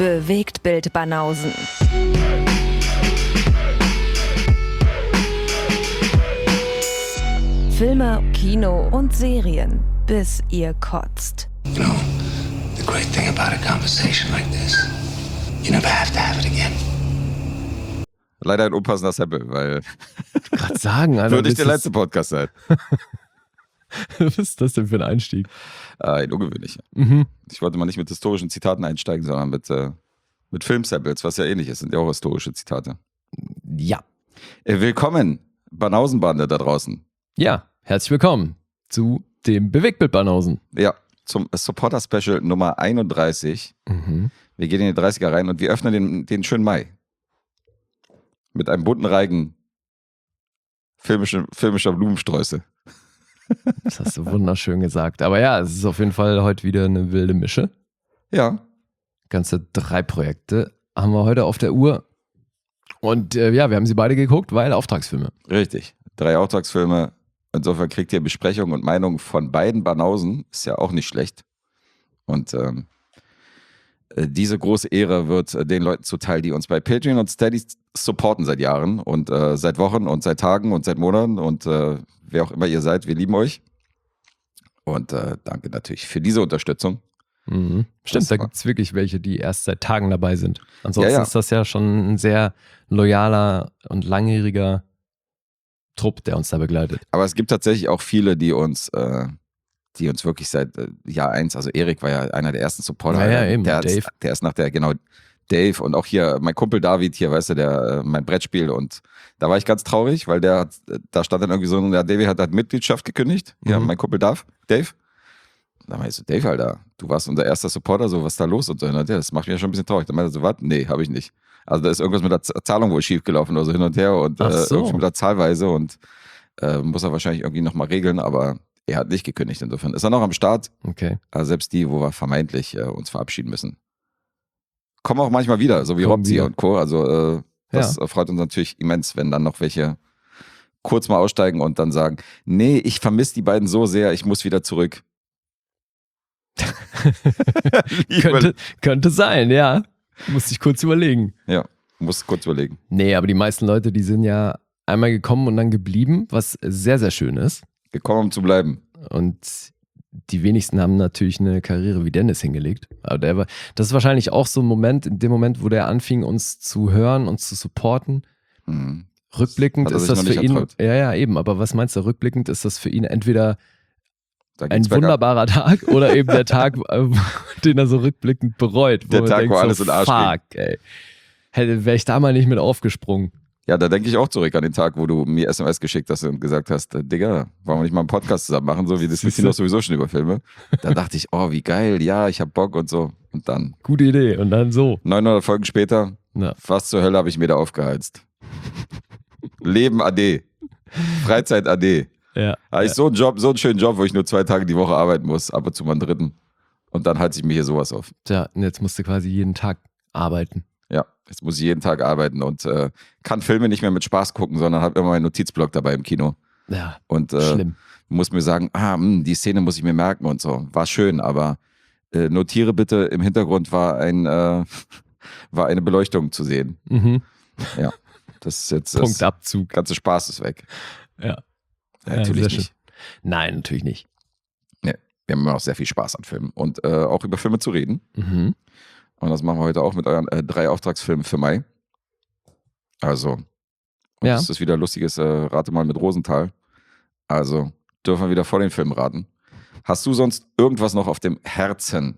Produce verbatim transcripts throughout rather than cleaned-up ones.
Bewegtbild Banausen. Filme, Kino und Serien, bis ihr kotzt. You know, the great thing about a conversation like this, you never have to have it again. Leider ein unpassender Sample, weil gerade sagen, Alter, würde ich der letzte Podcast sein. Was ist das denn für ein Einstieg? Äh, ein ungewöhnlicher. Mhm. Ich wollte mal nicht mit historischen Zitaten einsteigen, sondern mit, äh, mit Film-Samples, was ja ähnlich ist, sind ja auch historische Zitate. Ja. Äh, willkommen, Banausenbande da draußen. Ja, herzlich willkommen zu dem Bewegtbild Banausen. Ja, zum Supporter-Special Nummer einunddreißig. Mhm. Wir gehen in die dreißiger rein und wir öffnen den, den schönen Mai. Mit einem bunten Reigen filmischer, filmischer Blumensträuße. Das hast du wunderschön gesagt. Aber ja, es ist auf jeden Fall heute wieder eine wilde Mische. Ja. Ganze drei Projekte haben wir heute auf der Uhr. Und äh, ja, wir haben sie beide geguckt, weil Auftragsfilme. Richtig. Drei Auftragsfilme. Insofern kriegt ihr Besprechungen und Meinungen von beiden Banausen. Ist ja auch nicht schlecht. Und ähm, diese große Ehre wird äh, den Leuten zuteil, die uns bei Patreon und Steady supporten seit Jahren und äh, seit Wochen und seit Tagen und seit Monaten und äh, wer auch immer ihr seid, wir lieben euch. Und äh, danke natürlich für diese Unterstützung. Mhm. Stimmt, Das da war- gibt es wirklich welche, die erst seit Tagen dabei sind. Ansonsten Ja, ja. ist das ja schon ein sehr loyaler und langjähriger Trupp, der uns da begleitet. Aber es gibt tatsächlich auch viele, die uns, äh, die uns wirklich seit äh, Jahr eins, also Erik war ja einer der ersten Supporter. Ja, ja, eben, der, Dave. der ist nach der, genau, Dave und auch hier mein Kumpel David hier, weißt du, der äh, mein Brettspiel und da war ich ganz traurig, weil der hat, da stand dann irgendwie so, der David hat, hat Mitgliedschaft gekündigt, ja, Mhm. mein Kumpel Dave, Dave. Da meinte ich so, Dave, Alter, du warst unser erster Supporter, so, was ist da los? Und so, und ja, das macht mich ja schon ein bisschen traurig. Dann meinte er so, was? Nee, habe ich nicht. Also da ist irgendwas mit der Z- Zahlung wohl schiefgelaufen oder so hin und her und Ach äh, so. irgendwie mit der Zahlweise und äh, muss er wahrscheinlich irgendwie nochmal regeln, aber er hat nicht gekündigt. Insofern ist er noch am Start. Okay. Also selbst die, wo wir vermeintlich äh, uns verabschieden müssen. Kommen auch manchmal wieder, so wie Kommen Robzi wieder. und Co. Also äh, das äh, freut uns natürlich immens, wenn dann noch welche kurz mal aussteigen und dann sagen, nee, ich vermisse die beiden so sehr, ich muss wieder zurück. könnte, könnte sein, ja. Muss ich kurz überlegen. Ja, muss kurz überlegen. Nee, aber die meisten Leute, die sind ja einmal gekommen und dann geblieben, was sehr, sehr schön ist. Gekommen, um zu bleiben. Und die wenigsten haben natürlich eine Karriere wie Dennis hingelegt. Aber der war, das ist wahrscheinlich auch so ein Moment, in dem Moment, wo der anfing, uns zu hören, uns zu supporten. Mhm. Rückblickend Hat er ist sich das noch für nicht ihn. erträumt. Ja, ja, eben. Aber was meinst du, rückblickend ist das für ihn entweder Da ein geht's bergab. wunderbarer Tag oder eben der Tag, äh, den er so rückblickend bereut. Wo Der er Tag, denkt wo alles so, in den Arsch fuck, ey. Hätte, wäre ich da mal nicht mit aufgesprungen. Ja, da denke ich auch zurück an den Tag, wo du mir S M S geschickt hast und gesagt hast, äh, Digga, wollen wir nicht mal einen Podcast zusammen machen, so wie das Siehste? diskutieren doch sowieso schon über Filme. Da dachte ich, oh, wie geil, ja, ich hab Bock und so. Und dann, Gute Idee. Und dann so. neunhundert Folgen später, Ja. was zur Hölle habe ich mir da aufgeheizt? Leben A D. Freizeit A D. Ja. Habe ich so einen Job, so einen schönen Job, wo ich nur zwei Tage die Woche arbeiten muss, ab und zu mal einen dritten. Und dann halte ich mir hier sowas auf. Tja, und jetzt musst du quasi jeden Tag arbeiten. Ja, jetzt muss ich jeden Tag arbeiten und äh, kann Filme nicht mehr mit Spaß gucken, sondern habe immer meinen Notizblock dabei im Kino. Ja, Und äh, schlimm. muss mir sagen, ah, mh, die Szene muss ich mir merken und so. War schön, aber äh, notiere bitte, im Hintergrund war ein äh, war eine Beleuchtung zu sehen. Mhm. Ja, das ist jetzt das Punktabzug. ganze Spaß ist weg. Ja. Ja, Ja, natürlich sehr nicht. Nein, natürlich nicht. Nee, wir haben immer auch sehr viel Spaß an Filmen und äh, auch über Filme zu reden. Mhm. Und das machen wir heute auch mit euren äh, drei Auftragsfilmen für Mai. Also, und Ja. das ist wieder ein lustiges äh, Rate mal mit Rosenthal. Also, dürfen wir wieder vor den Film raten. Hast du sonst irgendwas noch auf dem Herzen?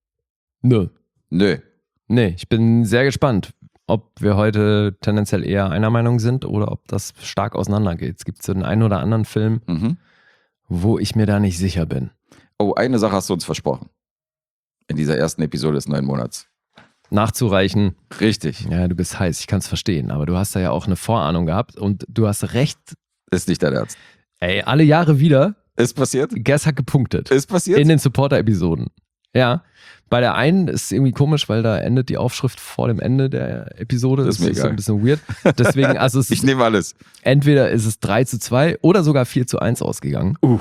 Nö. Nö. Nee, ich bin sehr gespannt, ob wir heute tendenziell eher einer Meinung sind oder ob das stark auseinandergeht. Es gibt so den einen oder anderen Film, Mhm. wo ich mir da nicht sicher bin. Oh, eine Sache hast du uns versprochen. In dieser ersten Episode des neuen Monats. Nachzureichen, Richtig. ja, du bist heiß, ich kann es verstehen, aber du hast da ja auch eine Vorahnung gehabt und du hast recht, Ist nicht dein Ernst. ey, alle Jahre wieder, Ist passiert? Gers hat gepunktet. Ist passiert? In den Supporter-Episoden. Ja. Bei der einen ist es irgendwie komisch, weil da endet die Aufschrift vor dem Ende der Episode. Das ist mir so egal. ein bisschen weird. Deswegen, also es ich ist, nehme alles. entweder ist es drei zu zwei oder sogar vier zu eins ausgegangen. Uh.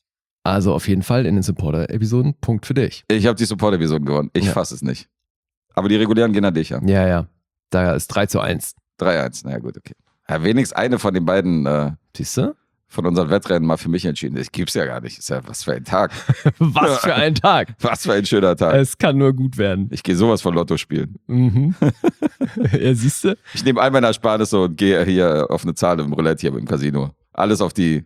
Also auf jeden Fall in den Supporter-Episoden Punkt für dich. Ich habe die Support-Episode gewonnen. Ich Ja. fasse es nicht. Aber die regulären gehen an dich, ja. Ja, ja. Da ist drei zu eins. drei eins, naja gut, okay. Ja, wenigstens eine von den beiden äh, Siehst du? von unseren Wettrennen mal für mich entschieden. Ich gibt's ja gar nicht. Ist ja was für ein Tag. Was für ein Tag. Was für ein schöner Tag. Es kann nur gut werden. Ich gehe sowas von Lotto spielen. Mhm. Ja, siehst du? Ich nehme all meine Ersparnisse und gehe hier auf eine Zahl im Roulette hier im Casino. Alles auf die.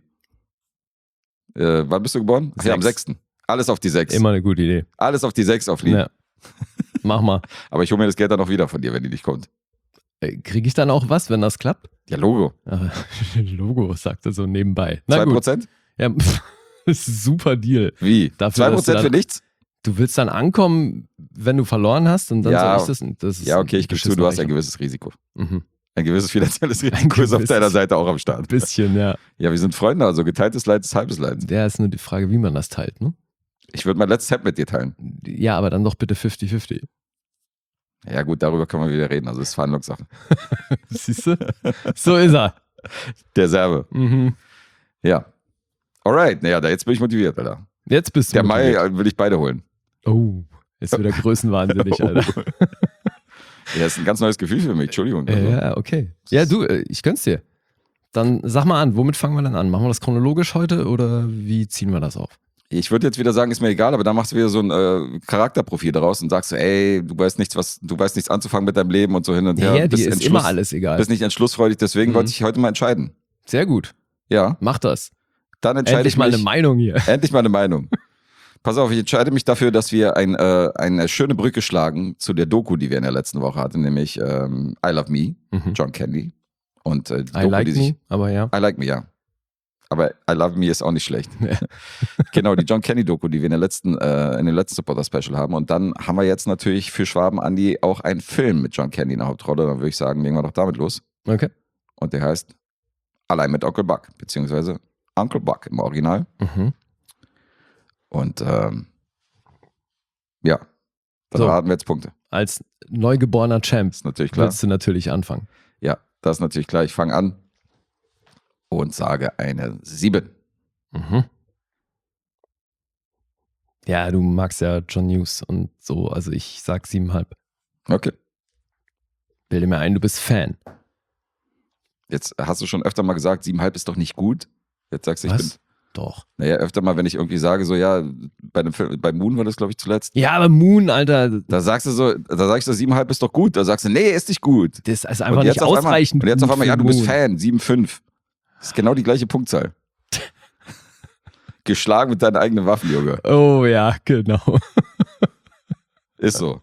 Äh, wann bist du geboren? Ach, ja, am Sechs. sechsten Alles auf die sechs Immer eine gute Idee. Alles auf die sechs aufliegen. Ja. Mach mal. Aber ich hole mir das Geld dann auch wieder von dir, wenn die nicht kommt. Kriege ich dann auch was, wenn das klappt? Ja, Logo. Ja, Logo, sagt er so nebenbei. Na zwei gut. Prozent? Ja, das ist ein super Deal. Wie? Dafür, zwei dass Prozent du für dann- nichts? Du willst dann ankommen, wenn du verloren hast und dann Ja. soll ich das. das ist Ja, okay, ich gebe zu, du hast ein ein gewisses Risiko. mhm. Ein gewisses finanzielles Risiko ist auf gewisses- deiner Seite auch am Start. Bisschen, ja. Ja, wir sind Freunde, also geteiltes Leid ist halbes Leid. Der ist nur die Frage, wie man das teilt, ne? Ich würde mein letztes Hemd mit dir teilen. Ja, aber dann doch bitte fünfzig fünfzig. Ja gut, darüber können wir wieder reden, also das ist Verhandlungssache. Siehst du? So ist er. Der Serbe. Mhm. Ja. Alright, naja, da- jetzt bin ich motiviert, Alter. Jetzt bist du. Der Mai motiviert. äh, will ich beide holen. Oh, ist wieder größenwahnsinnig, Alter. Ja, ist ein ganz neues Gefühl für mich, Entschuldigung. Also, Ja, okay. Ja, du, äh, ich gönn's dir. Dann sag mal an, womit fangen wir dann an? Machen wir das chronologisch heute oder wie ziehen wir das auf? Ich würde jetzt wieder sagen, ist mir egal, aber dann machst du wieder so ein äh, Charakterprofil daraus und sagst so, ey, du weißt nichts, was, du weißt nichts anzufangen mit deinem Leben und so hin und her. Ja, Bist dir ist Entschluss- immer alles egal. Bist nicht entschlussfreudig, deswegen Mhm. wollte ich heute mal entscheiden. Sehr gut. Ja, Mach das. dann entscheide Endlich ich mal mich. eine Meinung hier. Endlich mal eine Meinung. Pass auf, ich entscheide mich dafür, dass wir ein, äh, eine schöne Brücke schlagen zu der Doku, die wir in der letzten Woche hatten, nämlich ähm, I Love Me, Mhm. John Candy. Und äh, die I Doku, like die sich, me, aber ja. I Like Me, ja. Aber I Love Me ist auch nicht schlecht. Ja. Genau, die John Candy-Doku, die wir in, der letzten, äh, in dem letzten Supporter-Special haben. Und dann haben wir jetzt natürlich für Schwaben Andi auch einen Film mit John Candy in der Hauptrolle. Dann würde ich sagen, legen wir doch damit los. Okay. Und der heißt Allein mit Onkel Buck, beziehungsweise Uncle Buck im Original. Mhm. Und ähm, ja, da So. hatten wir jetzt Punkte. Als neugeborener Champ Ist natürlich klar. willst du natürlich anfangen. Ja, das ist natürlich klar. Ich fange an und sage eine sieben. Mhm. Ja, du magst ja John Hughes und so, also ich sag siebeneinhalb. Okay. Bilde mir ein, du bist Fan. Jetzt hast du schon öfter mal gesagt, siebeneinhalb ist doch nicht gut. Jetzt sagst du, ich Was? bin. Doch. Naja, öfter mal, wenn ich irgendwie sage, so, ja, bei, einem Film, bei Moon war das, glaube ich, zuletzt. Ja, aber Moon, Alter, Da sagst du so, da sag ich so, siebeneinhalb ist doch gut. Da sagst du, nee, ist nicht gut. das ist einfach Und nicht jetzt auf ausreichend. Einmal, und jetzt auf gut einmal, für ja, du bist Moon. Fan, sieben fünf. Das ist genau die gleiche Punktzahl. Geschlagen mit deinen eigenen Waffen, Junge. Oh ja, genau. Ist so.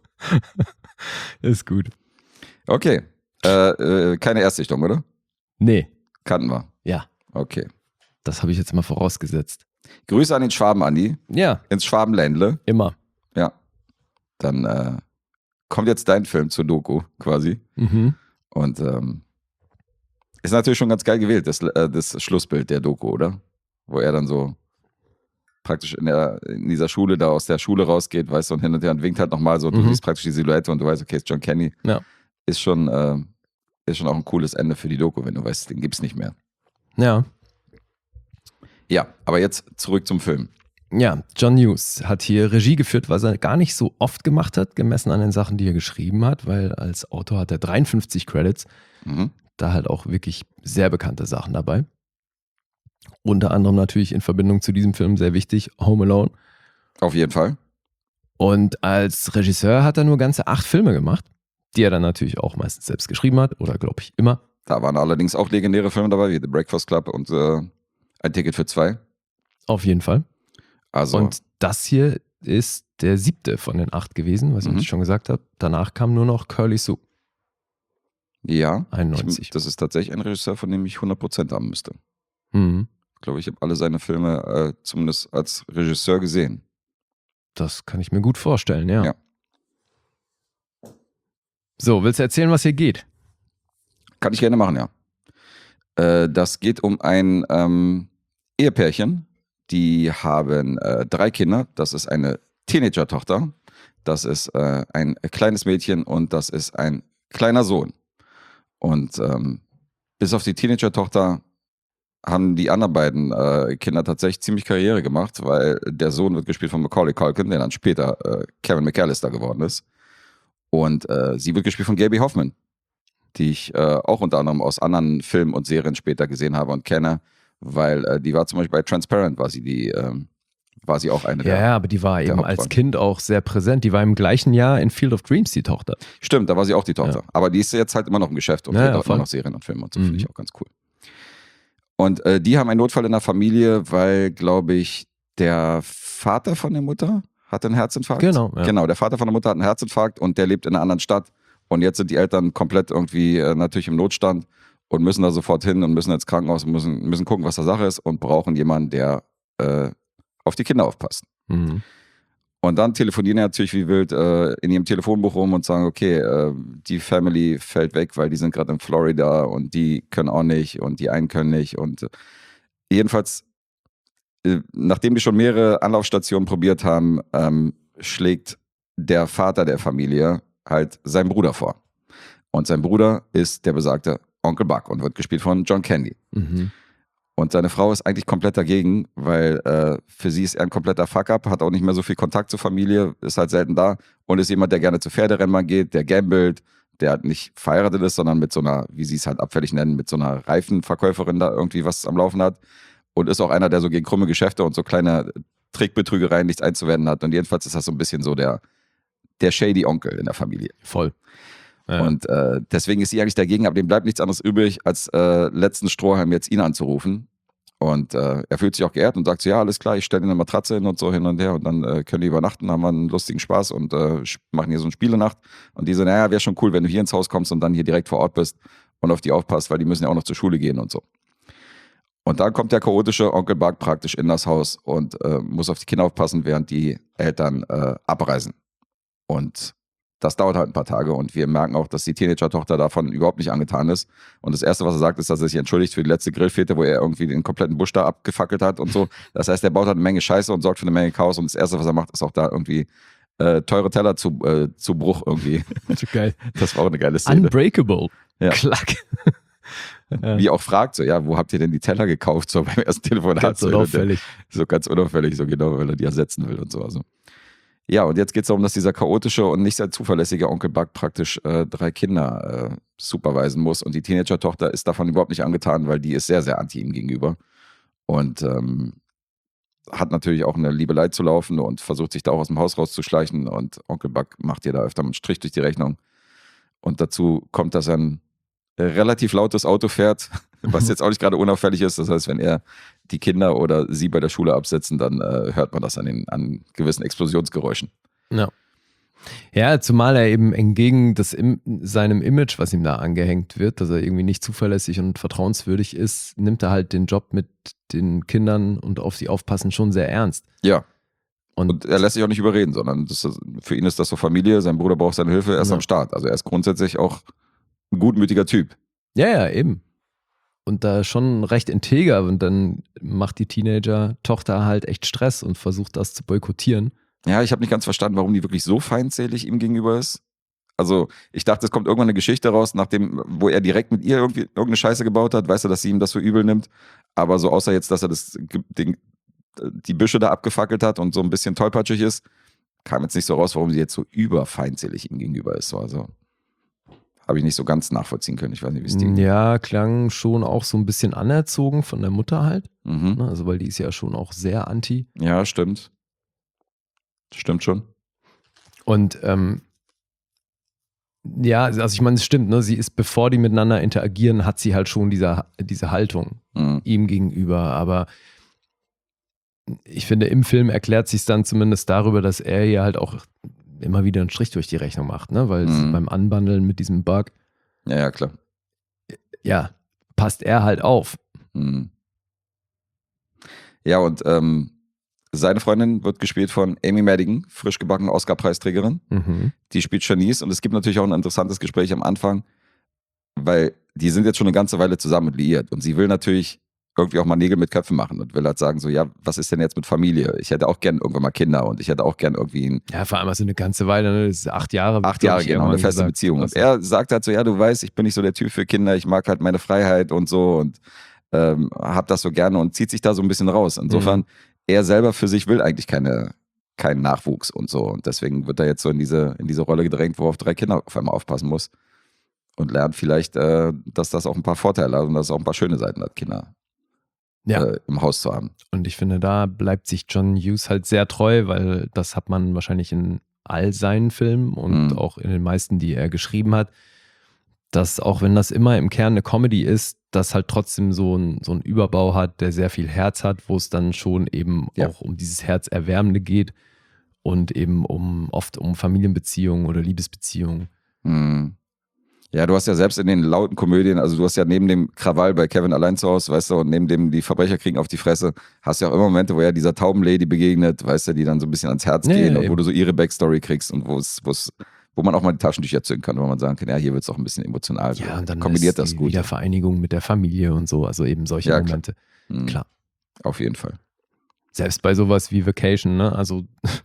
Ist gut. Okay. Äh, äh, keine Erstsichtung, oder? Nee, Kannten wir. ja, Okay. das habe ich jetzt mal vorausgesetzt. Grüße an den Schwaben, Andi. Ja, Ins Schwabenländle. immer. Ja. Dann äh, kommt jetzt dein Film zur Doku, quasi. Mhm. Und ähm, ist natürlich schon ganz geil gewählt, das, äh, das Schlussbild der Doku, oder? Wo er dann so praktisch in, der, in dieser Schule da aus der Schule rausgeht, weißt du, und hin und her und winkt halt nochmal so. Und du Mhm. siehst praktisch die Silhouette und du weißt, okay, ist John Candy. Ja. Ist schon, äh, ist schon auch ein cooles Ende für die Doku, wenn du weißt, den gibt's nicht mehr. Ja. Ja, aber jetzt zurück zum Film. Ja, John Hughes hat hier Regie geführt, was er gar nicht so oft gemacht hat, gemessen an den Sachen, die er geschrieben hat, weil als Autor hat er dreiundfünfzig Credits, Mhm. da halt auch wirklich sehr bekannte Sachen dabei. Unter anderem natürlich in Verbindung zu diesem Film sehr wichtig, Home Alone. Auf jeden Fall. Und als Regisseur hat er nur ganze acht Filme gemacht, die er dann natürlich auch meistens selbst geschrieben hat oder glaube ich immer. Da waren allerdings auch legendäre Filme dabei, wie The Breakfast Club und äh, Ein Ticket für zwei. Auf jeden Fall. Also, Und das hier ist der siebte von den acht gewesen, was Mhm. ich schon gesagt habe. Danach kam nur noch Curly Sue, ja, einundneunzig. ich, das ist tatsächlich ein Regisseur, von dem ich hundert Prozent haben müsste. Mhm. Ich glaube, ich habe alle seine Filme äh, zumindest als Regisseur gesehen. Das kann ich mir gut vorstellen, ja. Ja. So, willst du erzählen, was hier geht? Kann ich gerne machen, ja. Äh, das geht um ein ähm, Ehepärchen, die haben äh, drei Kinder. Das ist eine Teenager-Tochter, das ist äh, ein kleines Mädchen und das ist ein kleiner Sohn. Und ähm, bis auf die Teenager-Tochter haben die anderen beiden äh, Kinder tatsächlich ziemlich Karriere gemacht, weil der Sohn wird gespielt von Macaulay Culkin, der dann später äh, Kevin McAllister geworden ist. Und äh, sie wird gespielt von Gaby Hoffmann, die ich äh, auch unter anderem aus anderen Filmen und Serien später gesehen habe und kenne, weil äh, die war zum Beispiel bei Transparent, war sie die, ähm, war sie auch eine Ja, der. ja, aber die war eben Hauptrollen. als Kind auch sehr präsent. Die war im gleichen Jahr in Field of Dreams die Tochter. Stimmt, da war sie auch die Tochter. Ja. Aber die ist jetzt halt immer noch im Geschäft und Ja, dreht ja, auch voll. immer noch Serien und Filme und so, Mhm. finde ich auch ganz cool. Und äh, die haben einen Notfall in der Familie, weil, glaube ich, der Vater von der Mutter hat einen Herzinfarkt. Genau, ja. Genau, der Vater von der Mutter hat einen Herzinfarkt und der lebt in einer anderen Stadt. Und jetzt sind die Eltern komplett irgendwie äh, natürlich im Notstand und müssen da sofort hin und müssen ins Krankenhaus und müssen, müssen gucken, was da Sache ist und brauchen jemanden, der äh, auf die Kinder aufpasst. Mhm. Und dann telefonieren die natürlich wie wild äh, in ihrem Telefonbuch rum und sagen, okay, äh, die Family fällt weg, weil die sind gerade in Florida und die können auch nicht und die einen können nicht. Und äh, jedenfalls, äh, nachdem die schon mehrere Anlaufstationen probiert haben, ähm, schlägt der Vater der Familie halt seinen Bruder vor. Und sein Bruder ist der besagte Onkel Buck und wird gespielt von John Candy. Mhm. Und seine Frau ist eigentlich komplett dagegen, weil äh, für sie ist er ein kompletter Fuck-up, hat auch nicht mehr so viel Kontakt zur Familie, ist halt selten da und ist jemand, der gerne zu Pferderennbahn geht, der gambelt, der halt nicht verheiratet ist, sondern mit so einer, wie sie es halt abfällig nennen, mit so einer Reifenverkäuferin da irgendwie was am Laufen hat und ist auch einer, der so gegen krumme Geschäfte und so kleine Trickbetrügereien nichts einzuwenden hat. Und jedenfalls ist das so ein bisschen so der, der shady Onkel in der Familie. Voll. Ja. Und äh, deswegen ist sie eigentlich dagegen, aber dem bleibt nichts anderes übrig, als äh, letzten Strohhalm jetzt ihn anzurufen. Und äh, er fühlt sich auch geehrt und sagt so, ja, alles klar, ich stelle eine Matratze hin und so hin und her und dann äh, können die übernachten, haben wir einen lustigen Spaß und äh, machen hier so eine Spielenacht. Und die so, naja, wäre schon cool, wenn du hier ins Haus kommst und dann hier direkt vor Ort bist und auf die aufpasst, weil die müssen ja auch noch zur Schule gehen und so. Und dann kommt der chaotische Onkel Buck praktisch in das Haus und äh, muss auf die Kinder aufpassen, während die Eltern äh, abreisen. Und das dauert halt ein paar Tage und wir merken auch, dass die Teenager-Tochter davon überhaupt nicht angetan ist. Und das Erste, was er sagt, ist, dass er sich entschuldigt für die letzte Grillfete, wo er irgendwie den kompletten Busch da abgefackelt hat und so. Das heißt, er baut halt eine Menge Scheiße und sorgt für eine Menge Chaos. Und das Erste, was er macht, ist auch da irgendwie äh, teure Teller zu, äh, zu Bruch irgendwie. So geil. Das war auch eine geile Szene. Unbreakable. Ja. Klack. Ja. Wie auch fragt, so, ja, wo habt ihr denn die Teller gekauft? So beim ersten Telefonat. Ganz so, unauffällig. So ganz unauffällig, so genau, weil er die ersetzen will und so. Also. Ja, und jetzt geht es darum, dass dieser chaotische und nicht sehr zuverlässige Onkel Buck praktisch äh, drei Kinder äh, supervisen muss. Und die Teenager-Tochter ist davon überhaupt nicht angetan, weil die ist sehr, sehr anti ihm gegenüber. Und ähm, hat natürlich auch eine Liebelei zu laufen und versucht sich da auch aus dem Haus rauszuschleichen. Und Onkel Buck macht ihr da öfter einen Strich durch die Rechnung. Und dazu kommt, dass er ein relativ lautes Auto fährt, was jetzt auch nicht gerade unauffällig ist. Das heißt, wenn er die Kinder oder sie bei der Schule absetzen, dann äh, hört man das an, den, an gewissen Explosionsgeräuschen. Ja. Ja, zumal er eben entgegen des, im, seinem Image, was ihm da angehängt wird, dass er irgendwie nicht zuverlässig und vertrauenswürdig ist, nimmt er halt den Job mit den Kindern und auf sie aufpassen schon sehr ernst. Ja. Und, Und er lässt sich auch nicht überreden, sondern das ist, für ihn ist das so Familie, sein Bruder braucht seine Hilfe, er ist Ja. am Start. Also er ist grundsätzlich auch ein gutmütiger Typ. ja, ja, eben. Und da schon recht integer und dann macht die Teenager-Tochter halt echt Stress und versucht das zu boykottieren. Ja, ich habe nicht ganz verstanden, warum die wirklich so feindselig ihm gegenüber ist. Also ich dachte, es kommt irgendwann eine Geschichte raus, nachdem, wo er direkt mit ihr irgendwie irgendeine Scheiße gebaut hat, weißt du, dass sie ihm das so übel nimmt. Aber so außer jetzt, dass er das, den, die Büsche da abgefackelt hat und so ein bisschen tollpatschig ist, kam jetzt nicht so raus, warum sie jetzt so überfeindselig ihm gegenüber ist. So, also habe ich nicht so ganz nachvollziehen können. Ich weiß nicht, wie es dir ging. Ja, klang schon auch so ein bisschen anerzogen von der Mutter halt. Mhm. Ne? Also weil die ist ja schon auch sehr anti. Ja, stimmt. Stimmt schon. Und ähm, ja, also ich meine, es stimmt, ne? Sie ist, bevor die miteinander interagieren, hat sie halt schon diese, diese Haltung Mhm. ihm gegenüber. Aber ich finde, im Film erklärt sich es dann zumindest darüber, dass er ihr halt auch immer wieder einen Strich durch die Rechnung macht, ne? Weil es Mhm. beim Anbandeln mit diesem Bug, Ja, ja, klar. ja, passt er halt auf. Mhm. Ja, und ähm, seine Freundin wird gespielt von Amy Madigan, frisch gebackene Oscar-Preisträgerin. Mhm. Die spielt Janice und es gibt natürlich auch ein interessantes Gespräch am Anfang, weil die sind jetzt schon eine ganze Weile zusammen liiert und sie will natürlich irgendwie auch mal Nägel mit Köpfen machen und will halt sagen so, ja, was ist denn jetzt mit Familie? Ich hätte auch gern irgendwann mal Kinder und ich hätte auch gern irgendwie ein Ja, vor allem also eine ganze Weile, ne? Das ist acht Jahre. acht glaub Jahre ich, genau, eine irgendwann feste gesagt. Beziehung. Und er sagt halt so, ja, du weißt, ich bin nicht so der Typ für Kinder, ich mag halt meine Freiheit und so und ähm, hab das so gerne und zieht sich da so ein bisschen raus. Insofern, Mhm. er selber für sich will eigentlich keine, keinen Nachwuchs und so. Und deswegen wird er jetzt so in diese, in diese Rolle gedrängt, wo er auf drei Kinder auf einmal aufpassen muss. Und lernt vielleicht, äh, dass das auch ein paar Vorteile hat und dass es auch ein paar schöne Seiten hat, Kinder Ja. äh, im Haus zu haben. Und ich finde, da bleibt sich John Hughes halt sehr treu, weil das hat man wahrscheinlich in all seinen Filmen und Mhm. auch in den meisten, die er geschrieben hat, dass auch wenn das immer im Kern eine Comedy ist, das halt trotzdem so ein, so einen Überbau hat, der sehr viel Herz hat, wo es dann schon eben Ja. auch um dieses Herzerwärmende geht und eben um oft um Familienbeziehungen oder Liebesbeziehungen. Mhm. Ja, du hast ja selbst in den lauten Komödien, also du hast ja neben dem Krawall bei Kevin allein zu Hause, weißt du, und neben dem die Verbrecher kriegen auf die Fresse, hast du ja auch immer Momente, wo er dieser Taubenlady begegnet, weißt du, die dann so ein bisschen ans Herz Ja, gehen ja, und wo eben. du so ihre Backstory kriegst und wo es, wo es, wo man auch mal die Taschentücher zücken kann, wo man sagen kann, ja, hier wird es auch ein bisschen emotional. So. Ja, und dann kombiniert ist das die gut. Wiedervereinigung mit der Familie und so, also eben solche Ja, klar. Momente. Mhm. Klar. Auf jeden Fall. Selbst bei sowas wie Vacation, ne? Also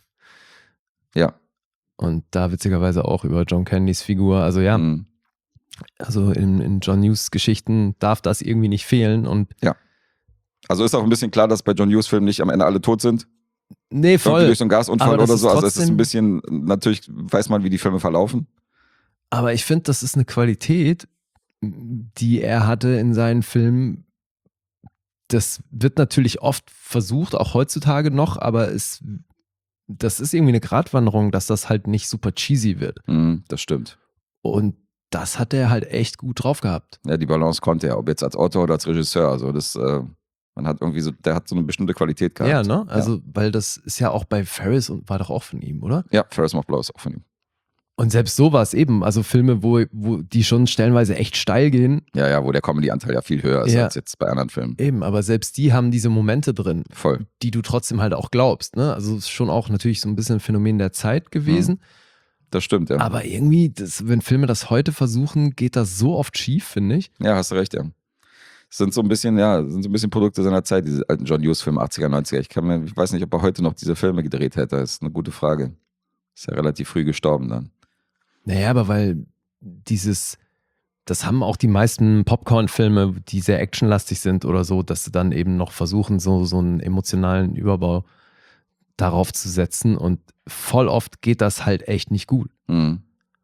Ja. und da witzigerweise auch über John Candys Figur, also ja, Mhm. also in, in John Hughes Geschichten darf das irgendwie nicht fehlen und Also ist auch ein bisschen klar, dass bei John Hughes Filmen nicht am Ende alle tot sind. nee, Irgendwie voll. durch so einen Gasunfall Aber das oder ist so. Also es ist trotzdem- ein bisschen, natürlich weiß man, wie die Filme verlaufen. Aber ich finde, das ist eine Qualität, die er hatte in seinen Filmen. Das wird natürlich oft versucht, auch heutzutage noch, aber es, das ist irgendwie eine Gratwanderung, dass das halt nicht super cheesy wird. Mhm, das stimmt. Und das hat er halt echt gut drauf gehabt. Ja, die Balance konnte er, ob jetzt als Autor oder als Regisseur. Also das, äh, man hat irgendwie so, der hat so eine bestimmte Qualität gehabt. Ja, ne? Also, weil das ist ja auch bei Ferris und war doch auch von ihm, oder? Ja, Ferris macht Blau ist auch von ihm. Und selbst sowas eben, also Filme, wo, wo die schon stellenweise echt steil gehen, Ja, ja, wo der Comedy-Anteil ja viel höher ist Ja. als jetzt bei anderen Filmen. eben, aber selbst die haben diese Momente drin, Voll. die du trotzdem halt auch glaubst, ne? Also es ist schon auch natürlich so ein bisschen ein Phänomen der Zeit gewesen, Das stimmt, ja. aber irgendwie, das, wenn Filme das heute versuchen, geht das so oft schief, finde ich. Ja, hast du recht, ja. Es sind so ein bisschen, ja, sind so ein bisschen Produkte seiner Zeit, diese alten John Hughes-Filme, achtziger, neunziger. Ich, kann mir, ich weiß nicht, ob er heute noch diese Filme gedreht hätte. Das ist eine gute Frage. Ist ja relativ früh gestorben dann. Naja, aber weil dieses, das haben auch die meisten Popcorn-Filme, die sehr actionlastig sind oder so, dass sie dann eben noch versuchen, so, so einen emotionalen Überbau darauf zu setzen und voll oft geht das halt echt nicht gut. Mhm.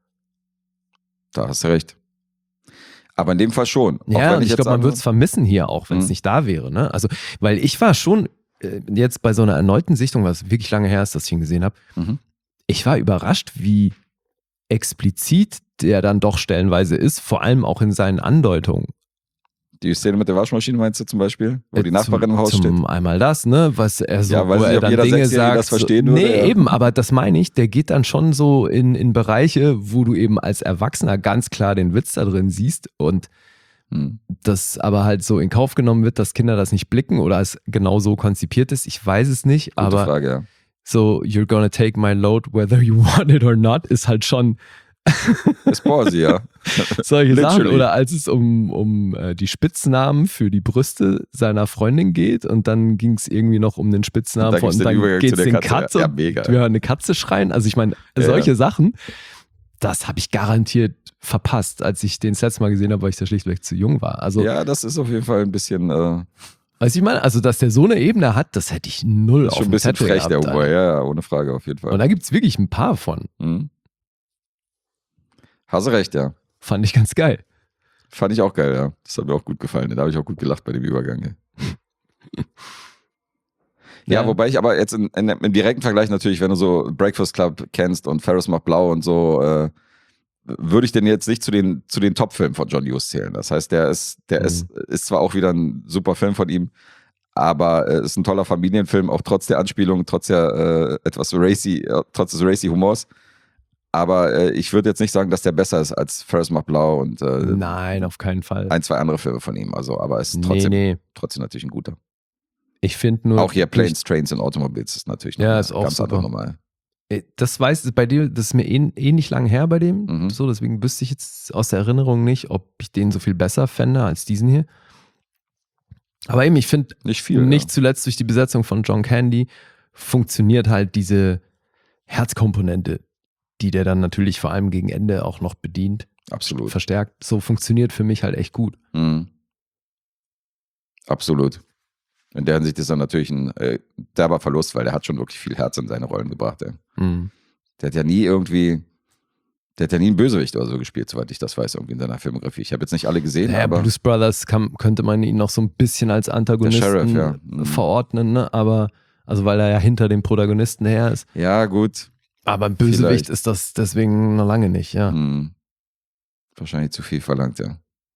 Da hast du recht. Aber in dem Fall schon. Auch Ja, wenn und ich jetzt glaube, man sage- würde es vermissen hier auch, wenn es Mhm. nicht da wäre. Ne? Also, weil ich war schon äh, jetzt bei so einer erneuten Sichtung, was wirklich lange her ist, dass ich ihn gesehen habe, Mhm. ich war überrascht, wie explizit der dann doch stellenweise ist, vor allem auch in seinen Andeutungen. Die Szene mit der Waschmaschine meinst du zum Beispiel? Wo Äh, die Nachbarin zum, im Haus zum steht? Einmal das, ne, was er so, Ja, weiß wo nicht, er ob dann jeder Dinge Sechsjährige sagt. das verstehen so, würde, nee, ja. eben, aber das meine ich, der geht dann schon so in, in Bereiche, wo du eben als Erwachsener ganz klar den Witz da drin siehst und Hm. das aber halt so in Kauf genommen wird, dass Kinder das nicht blicken oder es genau so konzipiert ist. Ich weiß es nicht, Gute aber Frage, ja. so, you're gonna take my load whether you want it or not, ist halt schon Ist Pause, ja. solche Sachen. Literally. Oder als es um, um äh, die Spitznamen für die Brüste seiner Freundin geht und dann ging es irgendwie noch um den Spitznamen Und da von gibt's und den dann Übergang geht zu es der den Katze. Katze Ja, und mega. wir hören eine Katze schreien. Also ich meine, Ja, solche ja. Sachen, das habe ich garantiert verpasst. Als ich den das letzte Mal gesehen habe, weil ich da schlichtweg zu jung war. Also, Ja, das ist auf jeden Fall ein bisschen, äh, weißt du, ich meine, also dass der so eine Ebene hat, das hätte ich null ist auf schon ein dem bisschen Zettel frech, der gehabt, Humor. Alter. Ja, ja, ohne Frage, auf jeden Fall. Und da gibt es wirklich ein paar von. Mhm. Hast du recht, ja. Fand ich ganz geil. Fand ich auch geil, ja. Das hat mir auch gut gefallen. Da habe ich auch gut gelacht bei dem Übergang. Ja, ja, Ja. wobei ich aber jetzt in, in, im direkten Vergleich natürlich, wenn du so Breakfast Club kennst und Ferris macht Blau und so, äh, würde ich den jetzt nicht zu den, zu den Top-Filmen von John Hughes zählen. Das heißt, der ist, der Mhm. ist, ist zwar auch wieder ein super Film von ihm, aber es äh, ist ein toller Familienfilm, auch trotz der Anspielung, trotz der äh, etwas racy, äh, trotz des racy Humors. Aber äh, ich würde jetzt nicht sagen, dass der besser ist als Ferris macht Blau und äh, Nein, auf keinen Fall. ein, zwei andere Filme von ihm. Also, aber es ist nee, trotzdem, nee. trotzdem natürlich ein guter. Ich finde nur. Auch hier Planes, Trains und Automobiles ist natürlich noch Ja, eine ist auch ganz super. andere Nummer. Das weiß ich bei dir, das ist mir eh, eh nicht lang her bei dem. Mhm. So, deswegen wüsste ich jetzt aus der Erinnerung nicht, ob ich den so viel besser fände als diesen hier. Aber eben, ich finde, Nicht viel. nicht zuletzt durch die Besetzung von John Candy funktioniert halt diese Herzkomponente, die der dann natürlich vor allem gegen Ende auch noch bedient, ja. Absolut. verstärkt. So funktioniert für mich halt echt gut. Mhm. Absolut. In der Hinsicht ist er natürlich ein äh, derber Verlust, weil der hat schon wirklich viel Herz in seine Rollen gebracht. Ey. Mhm. Der hat ja nie irgendwie, der hat ja nie einen Bösewicht oder so gespielt, soweit ich das weiß, irgendwie in seiner Filmografie. Ich habe jetzt nicht alle gesehen, Naja, aber Blues Brothers kann, könnte man ihn noch so ein bisschen als Antagonisten Der Sheriff, ja. Mhm. verordnen, ne? Aber, also weil er ja hinter dem Protagonisten her ist. ja, gut. Aber ein Bösewicht Vielleicht. ist das deswegen noch lange nicht, ja. Hm. Wahrscheinlich zu viel verlangt, ja.